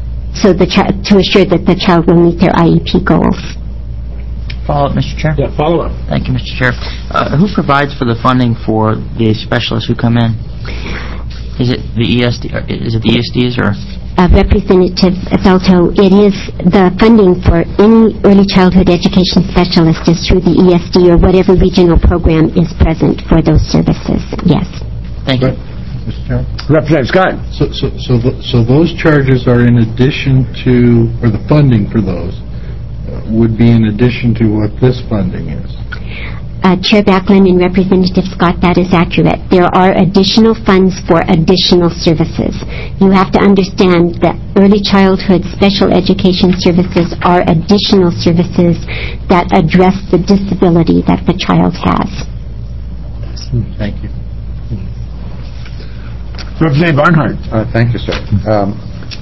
so the chi- to assure that the child will meet their I E P goals. Follow up, Mister Chair? Yeah, follow up. Thank you, Mister Chair. Uh, who provides for the funding for the specialists who come in? Is it the E S D? Or is it the E S Ds or? Uh, Representative Dalto, it is the funding for any early childhood education specialist is through the E S D or whatever regional program is present for those services. Yes. Thank you. Mister Chairman? Representative Scott. So, so, so, th- so those charges are in addition to, or the funding for those uh, would be in addition to what this funding is? Uh, Chair Backlund and Representative Scott, that is accurate. There are additional funds for additional services. You have to understand that early childhood special education services are additional services that address the disability that the child has. Thank you. Representative Barnhart. Uh, thank you, sir. Um,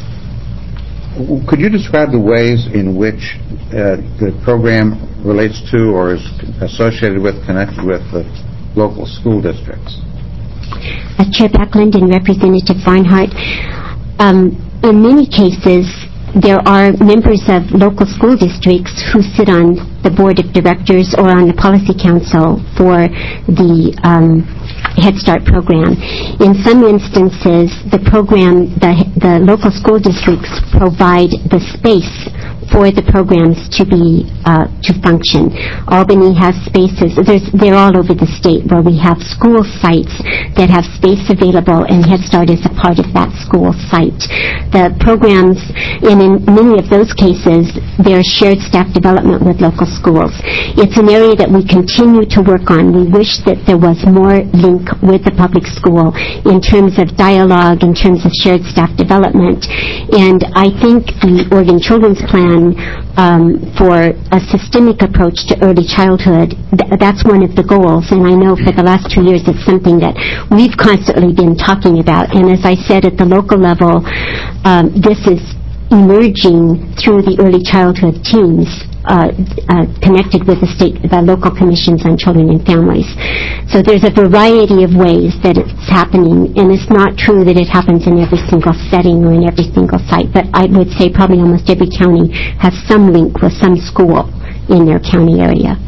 w- could you describe the ways in which uh, the program relates to or is associated with, connected with the local school districts? Uh, Chair Backlund and Representative Barnhart, um, in many cases, there are members of local school districts who sit on the board of directors or on the policy council for the um, Head Start program. In some instances, the program, the, the local school districts provide the space for the programs to be uh, to function. Albany has spaces. There's, they're all over the state where we have school sites that have space available, and Head Start is a part of that school site. The programs, and in many of those cases, there's shared staff development with local schools. It's an area that we continue to work on. We wish that there was more link with the public school in terms of dialogue, in terms of shared staff development. And I think the Oregon Children's Plan done um, for a systemic approach to early childhood. Th- that's one of the goals, and I know for the last two years it's something that we've constantly been talking about. And as I said, at the local level, um, this is emerging through the early childhood teams uh, uh, connected with the state, the local commissions on children and families. So there's a variety of ways that it's happening, and it's not true that it happens in every single setting or in every single site, but I would say probably almost every county has some link with some school in their county area.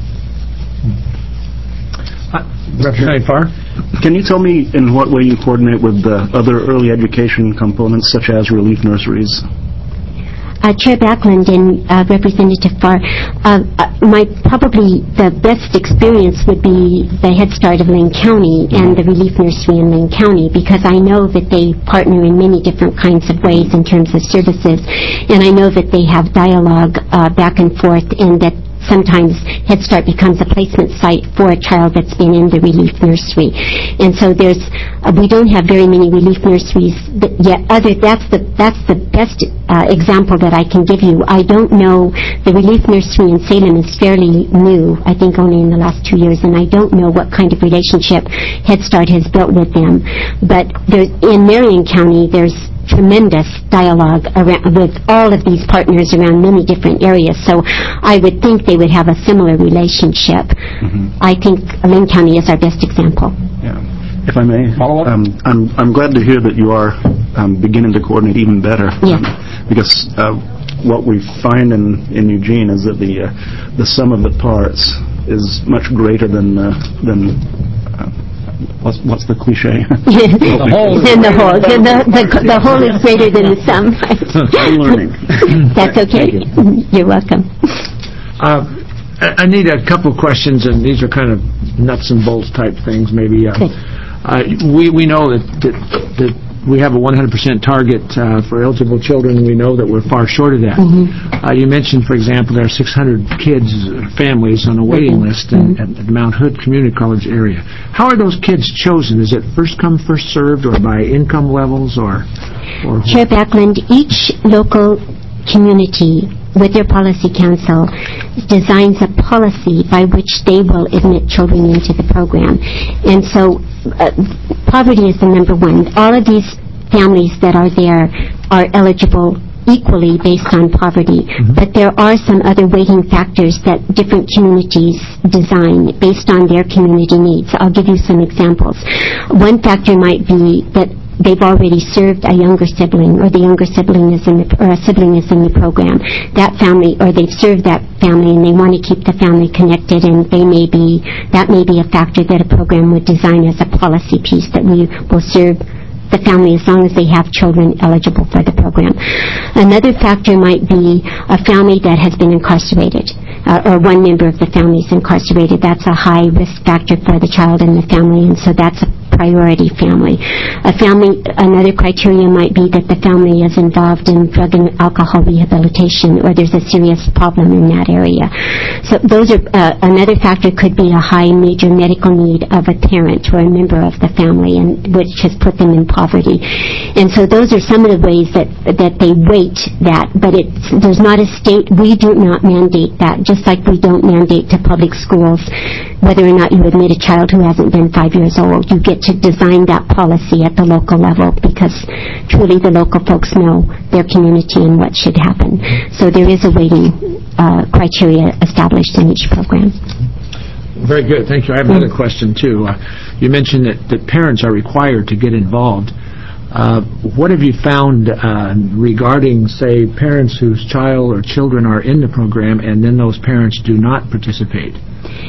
Uh, Representative Farr? Can you tell me in what way you coordinate with the other early education components, such as relief nurseries? Uh, Chair Backlund and uh, Representative Farr, uh, uh, my probably the best experience would be the Head Start of Lane County and the Relief Nursery in Lane County, because I know that they partner in many different kinds of ways in terms of services, and I know that they have dialogue uh, back and forth, and that sometimes Head Start becomes a placement site for a child that's been in the relief nursery. And so there's, uh, we don't have very many relief nurseries that yet. Other, that's the that's the best uh, example that I can give you. I don't know, the relief nursery in Salem is fairly new, I think only in the last two years, and I don't know what kind of relationship Head Start has built with them. But there, in Marion County, there's tremendous dialogue around, with all of these partners around many different areas. So I would think they would have a similar relationship. Mm-hmm. I think Lane County is our best example. Yeah. If I may, um, I'm I'm glad to hear that you are um, beginning to coordinate even better. Yes. Um, because uh, what we find in, in Eugene is that the uh, the sum of the parts is much greater than uh, than. Uh, What's, what's the cliche? The whole. And the whole. The, the, the, the whole is greater than the sum. I'm learning. That's okay. You. You're welcome. Uh, I I need a couple of questions, and these are kind of nuts and bolts type things, maybe. Uh, uh, we, we know that, that, that we have a one hundred percent target uh, for eligible children, and we know that we're far short of that. Mm-hmm. Uh, you mentioned, for example, there are six hundred kids, families on a waiting mm-hmm. list in, mm-hmm. at the Mount Hood Community College area. How are those kids chosen? Is it first come, first served, or by income levels, or? or Chair Backlund, each local community with their policy council designs a policy by which they will admit children into the program. And so uh, poverty is the number one. All of these families that are there are eligible equally based on poverty, mm-hmm. but there are some other weighting factors that different communities design based on their community needs. I'll give you some examples. One factor might be that they've already served a younger sibling, or the younger sibling is in the, or a sibling is in the program. That family, or they've served that family, and they want to keep the family connected, and they may be, that may be a factor that a program would design as a policy piece, that we will serve the family as long as they have children eligible for the program. Another factor might be a family that has been incarcerated, uh, or one member of the family is incarcerated. That's a high risk factor for the child and the family, and so that's a priority family. A family, another criteria might be that the family is involved in drug and alcohol rehabilitation, or there's a serious problem in that area. So those are, uh, another factor could be a high major medical need of a parent or a member of the family, and which has put them in poverty. And so those are some of the ways that that they weight that, but it's, there's not a state, we do not mandate that, just like we don't mandate to public schools whether or not you admit a child who hasn't been five years old. You get to design that policy at the local level, because truly the local folks know their community and what should happen. So there is a weighting uh, criteria established in each program. Very good. Thank you. I have another mm-hmm. question, too. Uh, you mentioned that, that parents are required to get involved. Uh, what have you found uh, regarding, say, parents whose child or children are in the program and then those parents do not participate?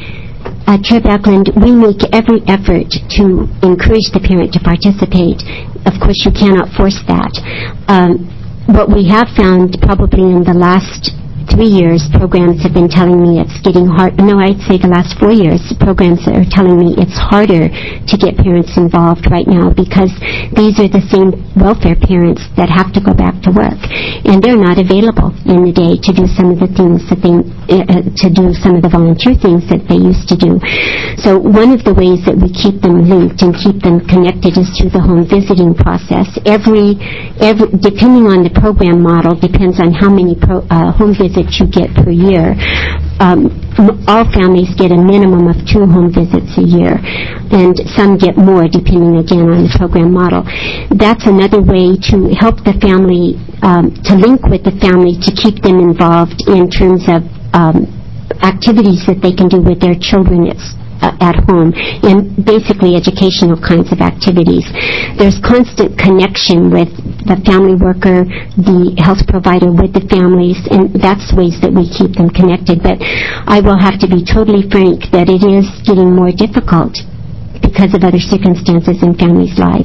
Uh, Chair Backlund, we make every effort to encourage the parent to participate. Of course, you cannot force that. Um, what we have found probably in the last three years, programs have been telling me it's getting hard. No, I'd say the last four years, programs are telling me it's harder to get parents involved right now because these are the same welfare parents that have to go back to work, and they're not available in the day to do some of the things that they uh, to do some of the volunteer things that they used to do. So one of the ways that we keep them linked and keep them connected is through the home visiting process. Every, every depending on the program model, depends on how many pro, uh, home visits you get per year. Um, all families get a minimum of two home visits a year, and some get more depending again on the program model. That's another way to help the family, um, to link with the family, to keep them involved in terms of um, activities that they can do with their children. It's Uh, at home, and basically educational kinds of activities. There's constant connection with the family worker, the health provider, with the families, and that's ways that we keep them connected. But I will have to be totally frank that it is getting more difficult because of other circumstances in families' lives.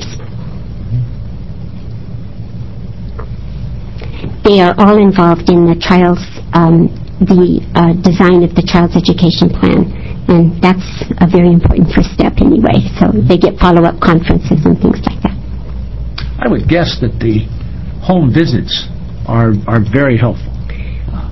They are all involved in the child's, um, the uh, design of the child's education plan. And that's a very important first step anyway. So they get follow-up conferences and things like that. I would guess that the home visits are are very helpful. Uh,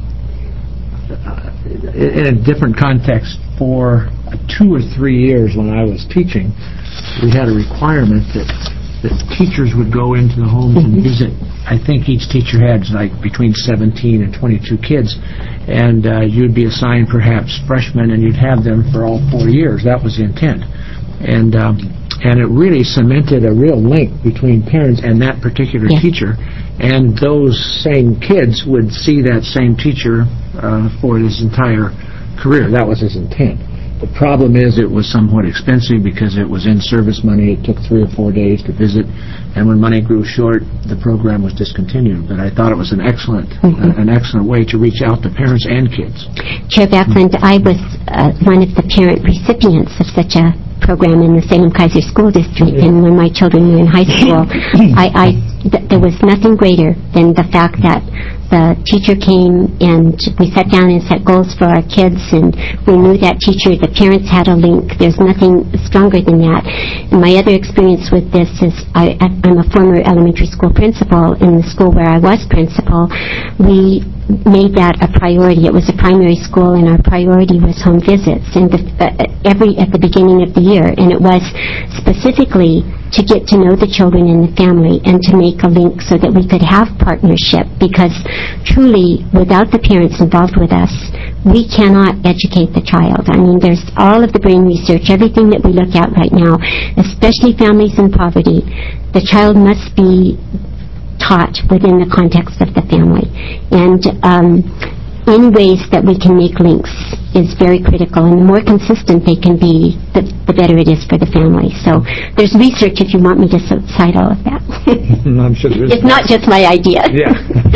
in a different context, for two or three years when I was teaching, we had a requirement that, that teachers would go into the homes mm-hmm. and visit. I think each teacher had like between seventeen and twenty-two kids. And uh, you'd be assigned perhaps freshmen, and you'd have them for all four years. That was the intent. And um, and it really cemented a real link between parents and that particular yeah. teacher. And those same kids would see that same teacher uh, for his entire career. That was his intent. The problem is it was somewhat expensive because it was in-service money. It took three or four days to visit, and when money grew short, the program was discontinued. But I thought it was an excellent, mm-hmm. uh, an excellent way to reach out to parents and kids. Chair Backlund, mm-hmm. I was uh, one of the parent recipients of such a program in the Salem-Keizer School District, yeah. and when my children were in high school, I, I th- there was nothing greater than the fact that the teacher came and we sat down and set goals for our kids, and we knew that teacher, the parents had a link. There's nothing stronger than that. And my other experience with this is I, I'm a former elementary school principal. In the school where I was principal, we made that a priority. It was a primary school, and our priority was home visits and the, uh, every at the beginning of the year, and it was specifically to get to know the children in the family and to make a link so that we could have partnership, because truly without the parents involved with us, we cannot educate the child. I mean, there's all of the brain research, everything that we look at right now, especially families in poverty, the child must be taught within the context of the family. And um, any ways that we can make links is very critical, and the more consistent they can be, the, the better it is for the family. So there's research if you want me to cite all of that. I'm sure there is. It's not just my idea. Yeah.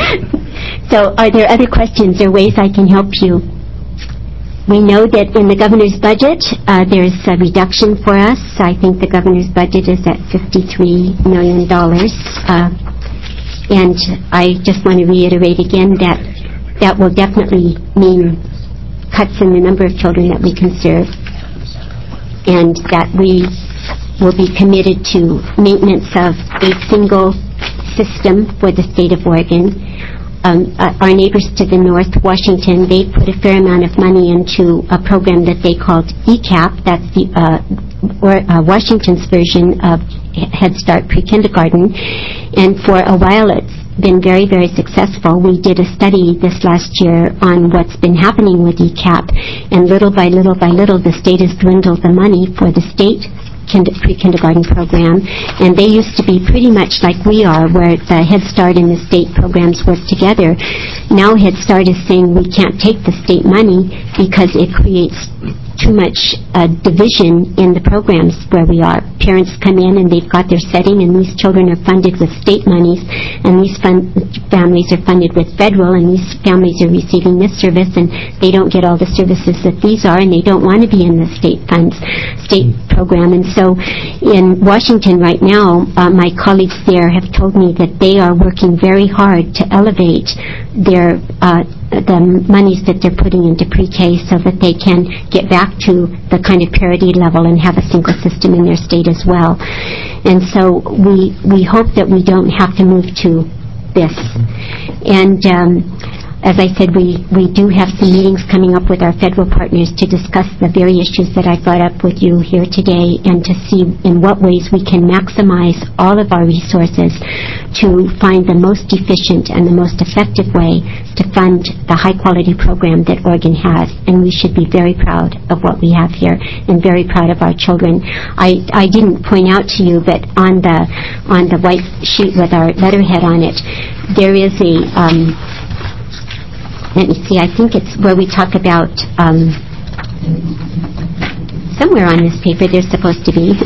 So are there other questions or ways I can help you? We know that in the governor's budget, uh, there's a reduction for us. I think the governor's budget is at fifty-three million dollars. Uh, and I just want to reiterate again that that will definitely mean cuts in the number of children that we can serve, and that we will be committed to maintenance of a single system for the state of Oregon. Um, uh, our neighbors to the north, Washington, they put a fair amount of money into a program that they called E C A P. That's the uh, or, uh, Washington's version of Head Start pre-kindergarten, and for a while it's been very, very successful. We did a study this last year on what's been happening with E C A P, and little by little by little the state has dwindled the money for the state kind- pre-kindergarten program, and they used to be pretty much like we are, where the Head Start and the state programs work together. Now Head Start is saying we can't take the state money because it creates too much uh, division in the programs where we are. Parents come in and they've got their setting, and these children are funded with state monies, and these fun- families are funded with federal, and these families are receiving this service, and they don't get all the services that these are, and they don't want to be in the state funds, state program. And so in Washington right now, uh, my colleagues there have told me that they are working very hard to elevate their uh, the monies that they're putting into pre-K so that they can get back to the kind of parity level and have a single system in their state as well. And so we we hope that we don't have to move to this. And um, as I said, we, we do have some meetings coming up with our federal partners to discuss the very issues that I brought up with you here today, and to see in what ways we can maximize all of our resources to find the most efficient and the most effective way to fund the high-quality program that Oregon has. And we should be very proud of what we have here and very proud of our children. I, I didn't point out to you, but on the, on the white sheet with our letterhead on it, there is a... Um, Let me see, I think it's where we talk about, um, somewhere on this paper there's supposed to be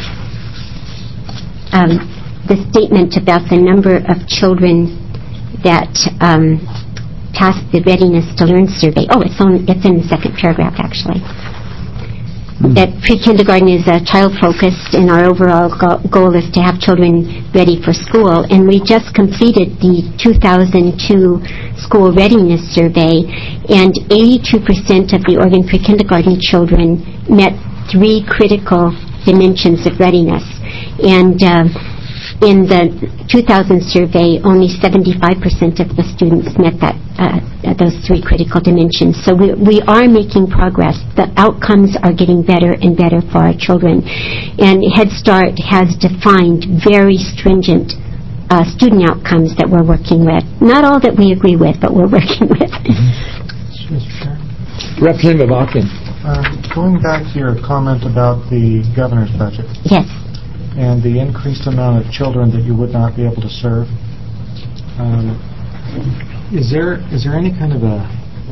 um, the statement about the number of children that um, passed the Readiness to Learn survey. Oh, it's, on, it's in the second paragraph, actually. That pre-kindergarten is uh, child-focused, and our overall go- goal is to have children ready for school. And we just completed the two thousand two school readiness survey, and eighty-two percent of the Oregon pre-kindergarten children met three critical dimensions of readiness. And uh, in the two thousand survey, only seventy-five percent of the students met that uh, those three critical dimensions. So we, we are making progress. The outcomes are getting better and better for our children. And Head Start has defined very stringent uh, student outcomes that we're working with. Not all that we agree with, but we're working with. Mister Chair. Representative Hawkins. Uh, going back to your comment about the governor's budget. Yes. And the increased amount of children that you would not be able to serve. Um, is there is there any kind of a...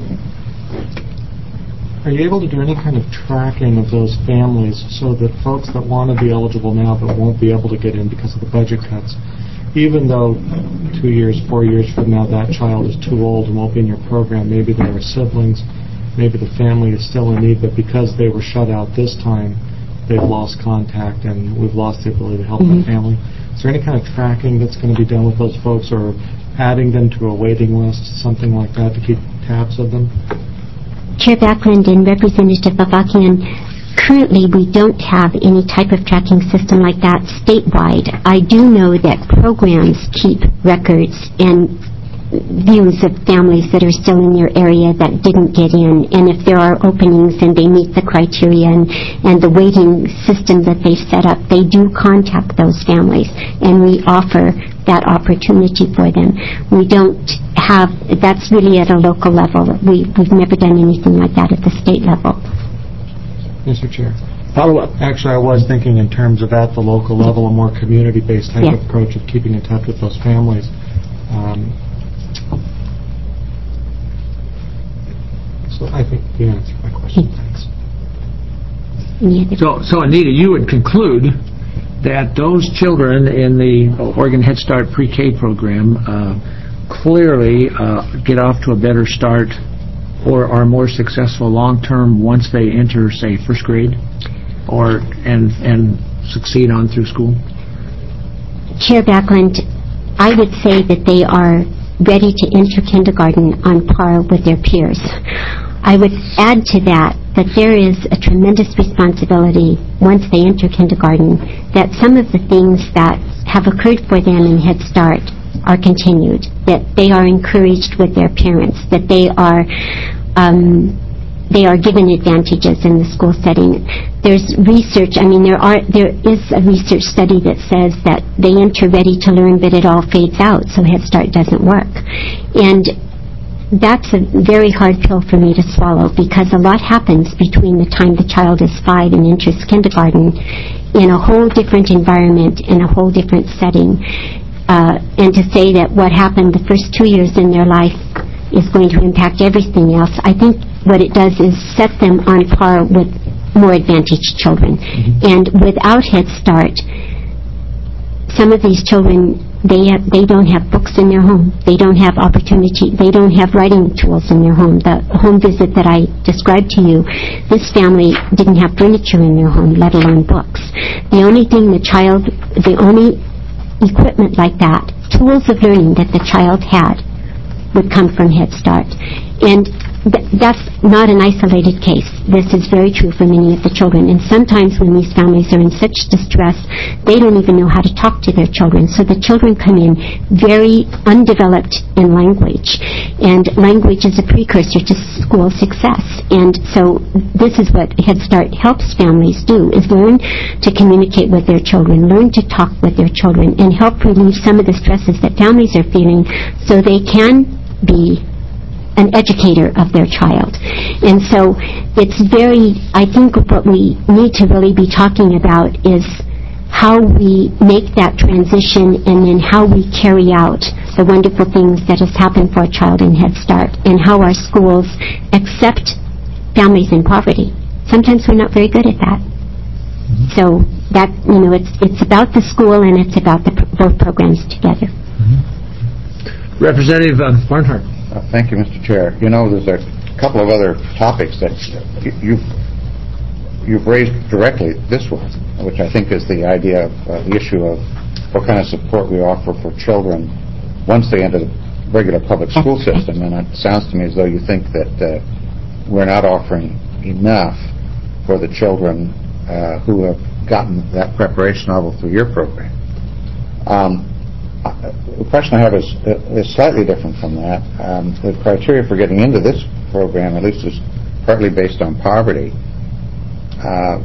Are you able to do any kind of tracking of those families so that folks that want to be eligible now but won't be able to get in because of the budget cuts, even though two years, four years from now that child is too old and won't be in your program, maybe there are siblings, maybe the family is still in need, but because they were shut out this time, they've lost contact and we've lost the ability to help mm-hmm. the family. Is there any kind of tracking that's going to be done with those folks, or adding them to a waiting list, something like that, to keep tabs of them? Chair Backlund and Representative Avakian, currently we don't have any type of tracking system like that statewide. I do know that programs keep records and views of families that are still in your area that didn't get in, and if there are openings and they meet the criteria and, and the waiting system that they've set up, they do contact those families, and we offer that opportunity for them. We don't have, that's really at a local level. We, we've never done anything like that at the state level. Mister Chair. Follow up. Actually, I was thinking in terms of at the local level, a more community-based type yes. of approach of keeping in touch with those families. Um, So I think you answered my question. Thanks. So, so Anita, you would conclude that those children in the Oregon Head Start pre-K program uh, clearly uh, get off to a better start or are more successful long-term once they enter, say, first grade, or and and succeed on through school? Chair Backlund, I would say that they are ready to enter kindergarten on par with their peers. I would add to that that there is a tremendous responsibility once they enter kindergarten that some of the things that have occurred for them in Head Start are continued, that they are encouraged with their parents, that they are um, they are given advantages in the school setting. There's research, I mean, there are there is a research study that says that they enter ready to learn, but it all fades out, so Head Start doesn't work. And that's a very hard pill for me to swallow, because a lot happens between the time the child is five and enters kindergarten in a whole different environment, in a whole different setting. Uh, and to say that what happened the first two years in their life is going to impact everything else, I think what it does is set them on par with more advantaged children. Mm-hmm. And without Head Start, some of these children, they have, they don't have books in their home. They don't have opportunity. They don't have writing tools in their home. The home visit that I described to you, this family didn't have furniture in their home, let alone books. The only thing the child, the only equipment like that, tools of learning that the child had, would come from Head Start. And th- that's not an isolated case. This is very true for many of the children. And sometimes when these families are in such distress, they don't even know how to talk to their children. So the children come in very undeveloped in language. And language is a precursor to school success. And so this is what Head Start helps families do, is learn to communicate with their children, learn to talk with their children, and help relieve some of the stresses that families are feeling so they can be an educator of their child. And so it's very, I think what we need to really be talking about is how we make that transition and then how we carry out the wonderful things that has happened for a child in Head Start and how our schools accept families in poverty. Sometimes we're not very good at that. Mm-hmm. So that, you know, it's it's about the school and it's about the, both programs together. Mm-hmm. Representative uh, Barnhart. Uh, thank you, Mister Chair. You know, there's a couple of other topics that you've you've raised directly. This one, which I think is the idea of uh, the issue of what kind of support we offer for children once they enter the regular public school system. And it sounds to me as though you think that uh, we're not offering enough for the children uh, who have gotten that preparation level through your program. Um, The question I have is, is slightly different from that. Um, the criteria for getting into this program, at least, is partly based on poverty. Uh,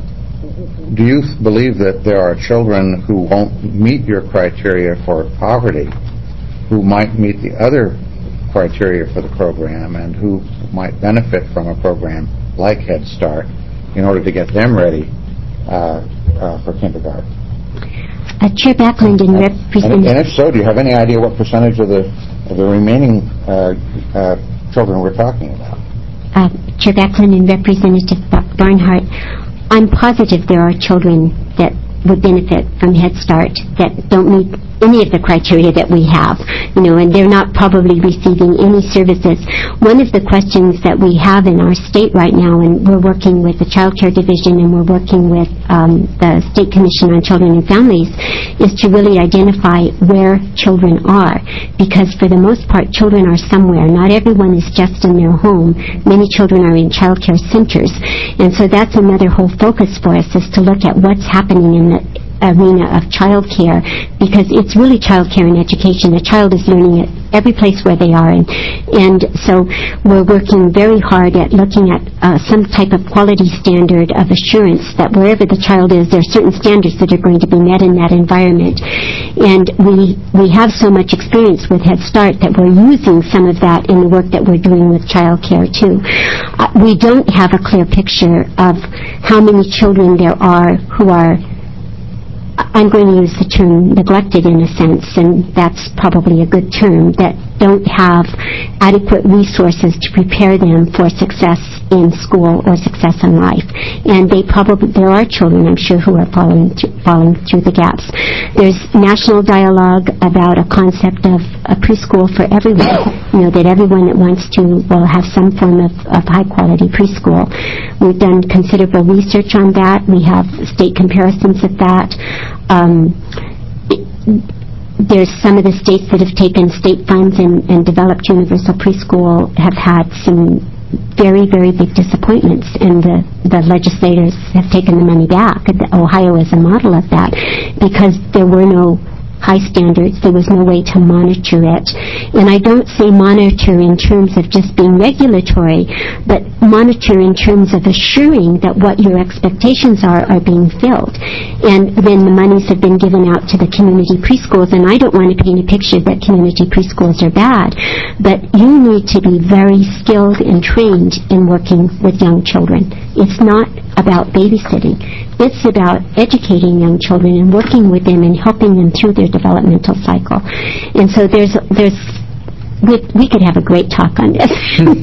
do you th- believe that there are children who won't meet your criteria for poverty, who might meet the other criteria for the program, and who might benefit from a program like Head Start in order to get them ready uh, uh, for kindergarten? Uh, Chair Backlund and Representative... And, and if so, do you have any idea what percentage of the of the remaining uh, uh, children we're talking about? Uh, Chair Backlund and Representative Barnhart, I'm positive there are children that would benefit from Head Start that don't meet any of the criteria that we have, you know, and they're not probably receiving any services. One of the questions that we have in our state right now, and we're working with the Child Care Division and we're working with um, the State Commission on Children and Families, is to really identify where children are, because for the most part, children are somewhere. Not everyone is just in their home. Many children are in child care centers, and so that's another whole focus for us, is to look at what's happening in the arena of child care, because it's really child care and education. The child is learning at every place where they are, and, and so we're working very hard at looking at uh, some type of quality standard of assurance that wherever the child is, there are certain standards that are going to be met in that environment. And we we have so much experience with Head Start that we're using some of that in the work that we're doing with child care too. Uh, we don't have a clear picture of how many children there are who are, I'm going to use the term neglected in a sense, and that's probably a good term, that don't have adequate resources to prepare them for success in school or success in life. And they probably, there are children, I'm sure, who are falling through, falling through the gaps. There's national dialogue about a concept of a preschool for everyone, you know, that everyone that wants to will have some form of, of high-quality preschool. We've done considerable research on that. We have state comparisons of that. Um, it, there's some of the states that have taken state funds and, and developed universal preschool have had some very, very big disappointments, and the, the legislators have taken the money back. Ohio is a model of that, because there were no high standards. There was no way to monitor it. And I don't say monitor in terms of just being regulatory, but monitor in terms of assuring that what your expectations are are being filled. And then the monies have been given out to the community preschools, and I don't want to paint a picture that community preschools are bad, but you need to be very skilled and trained in working with young children. It's not about babysitting. It's about educating young children and working with them and helping them through their developmental cycle. And so there's, there's, we, we could have a great talk on this.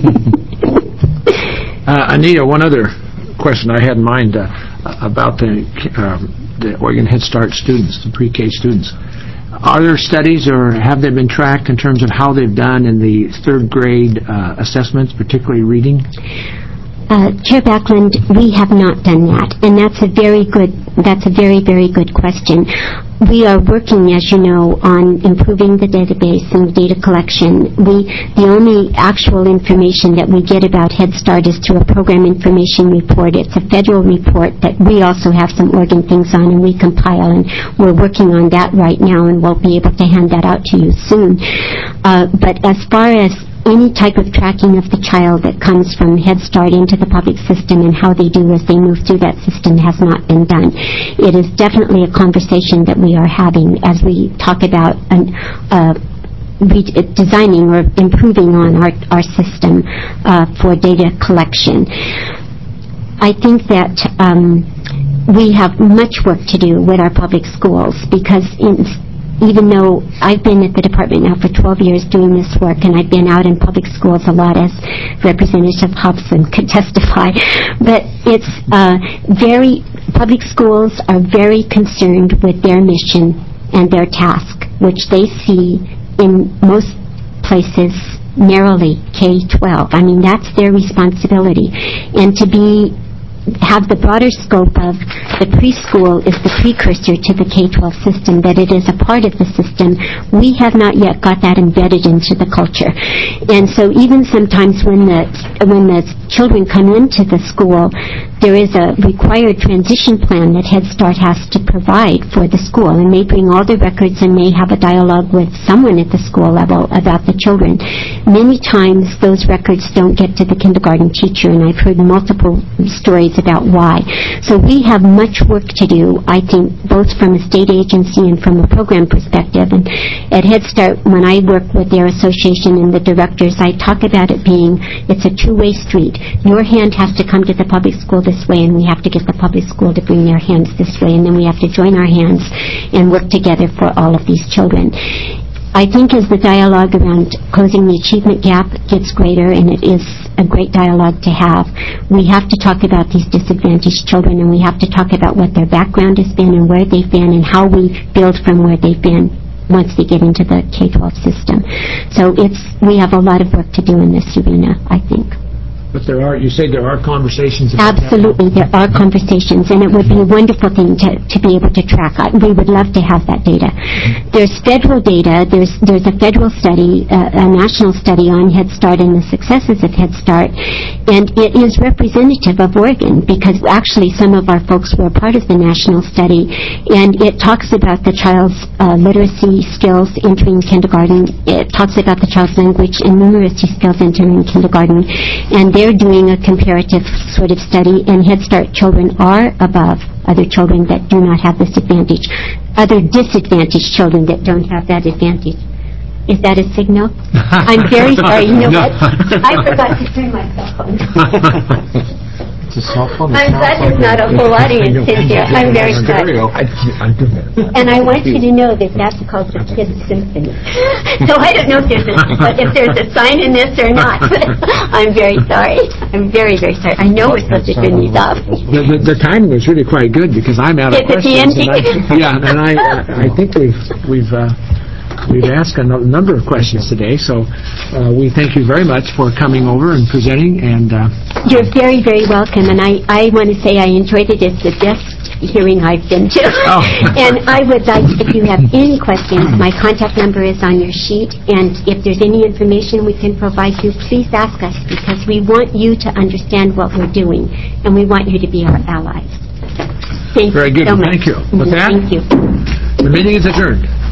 uh, Anita, one other question I had in mind uh, about the, um, the Oregon Head Start students, the pre-K students. Are there studies, or have they been tracked in terms of how they've done in the third grade uh, assessments, particularly reading? Uh, Chair Backlund, we have not done that, and that's a very good, that's a very, very good question. We are working, as you know, on improving the database and data collection. We, the only actual information that we get about Head Start is through a program information report. It's a federal report that we also have some Oregon things on, and we compile, and we're working on that right now, and we'll be able to hand that out to you soon. Uh, but as far as any type of tracking of the child that comes from Head Start into the public system and how they do as they move through that system has not been done. It is definitely a conversation that we are having as we talk about an, uh, re- designing or improving on our, our system uh, for data collection. I think that um, we have much work to do with our public schools because in even though I've been at the department now for twelve years doing this work, and I've been out in public schools a lot, as Representative Hobson could testify, but it's uh, very, public schools are very concerned with their mission and their task, which they see in most places narrowly K twelve. I mean, that's their responsibility. And to be have the broader scope of the preschool is the precursor to the K twelve system, that it is a part of the system. We have not yet got that embedded into the culture. And so even sometimes when the when the children come into the school, there is a required transition plan that Head Start has to provide for the school, and they bring all the records and they have a dialogue with someone at the school level about the children. Many times those records don't get to the kindergarten teacher, and I've heard multiple stories about why. So we have much work to do, I think, both from a state agency and from a program perspective. And at Head Start, when I work with their association and the directors, I talk about it being, it's a two-way street. Your hand has to come to the public school this way, and we have to get the public school to bring their hands this way, and then we have to join our hands and work together for all of these children. I think as the dialogue around closing the achievement gap gets greater, and it is a great dialogue to have, we have to talk about these disadvantaged children, and we have to talk about what their background has been and where they've been and how we build from where they've been once they get into the K twelve system. So it's, we have a lot of work to do in this arena, I think. But there are, you say there are conversations about Absolutely, that? there are conversations, and it would be a wonderful thing to, to be able to track. We would love to have that data. There's federal data. There's there's a federal study, uh, a national study on Head Start and the successes of Head Start, and it is representative of Oregon because actually some of our folks were a part of the national study, and it talks about the child's uh, literacy skills entering kindergarten. It talks about the child's language and numeracy skills entering kindergarten, and they're doing a comparative sort of study, and Head Start children are above other children that do not have this advantage, other disadvantaged children that don't have that advantage. Is that a signal? I'm very sorry. You know No. what? I forgot to turn my cell phone. It's a cell phone. I'm glad there's not a whole audience in here. I'm very sorry. I, I do that. And I want you to know that that's called the Kids Symphony. So I don't know if there's a, if there's a sign in this or not. I'm very sorry. I'm very, very sorry. I know we're supposed to turn these off. The, the, the timing was really quite good because I'm out of Is it the questions. ending? And I, yeah, and I, I think we've we've uh, we've asked a no- number of questions today. So uh, we thank you very much for coming over and presenting. And uh, You're very, very welcome. And I, I want to say I enjoyed it. It's the best hearing I've been to. Oh. And I would like, if you have any questions, my contact number is on your sheet. And if there's any information we can provide you, please ask us because we want you to understand what we're doing. And we want you to be our allies. Thank very you good. so much. Thank you. With that, Thank you. the meeting is adjourned.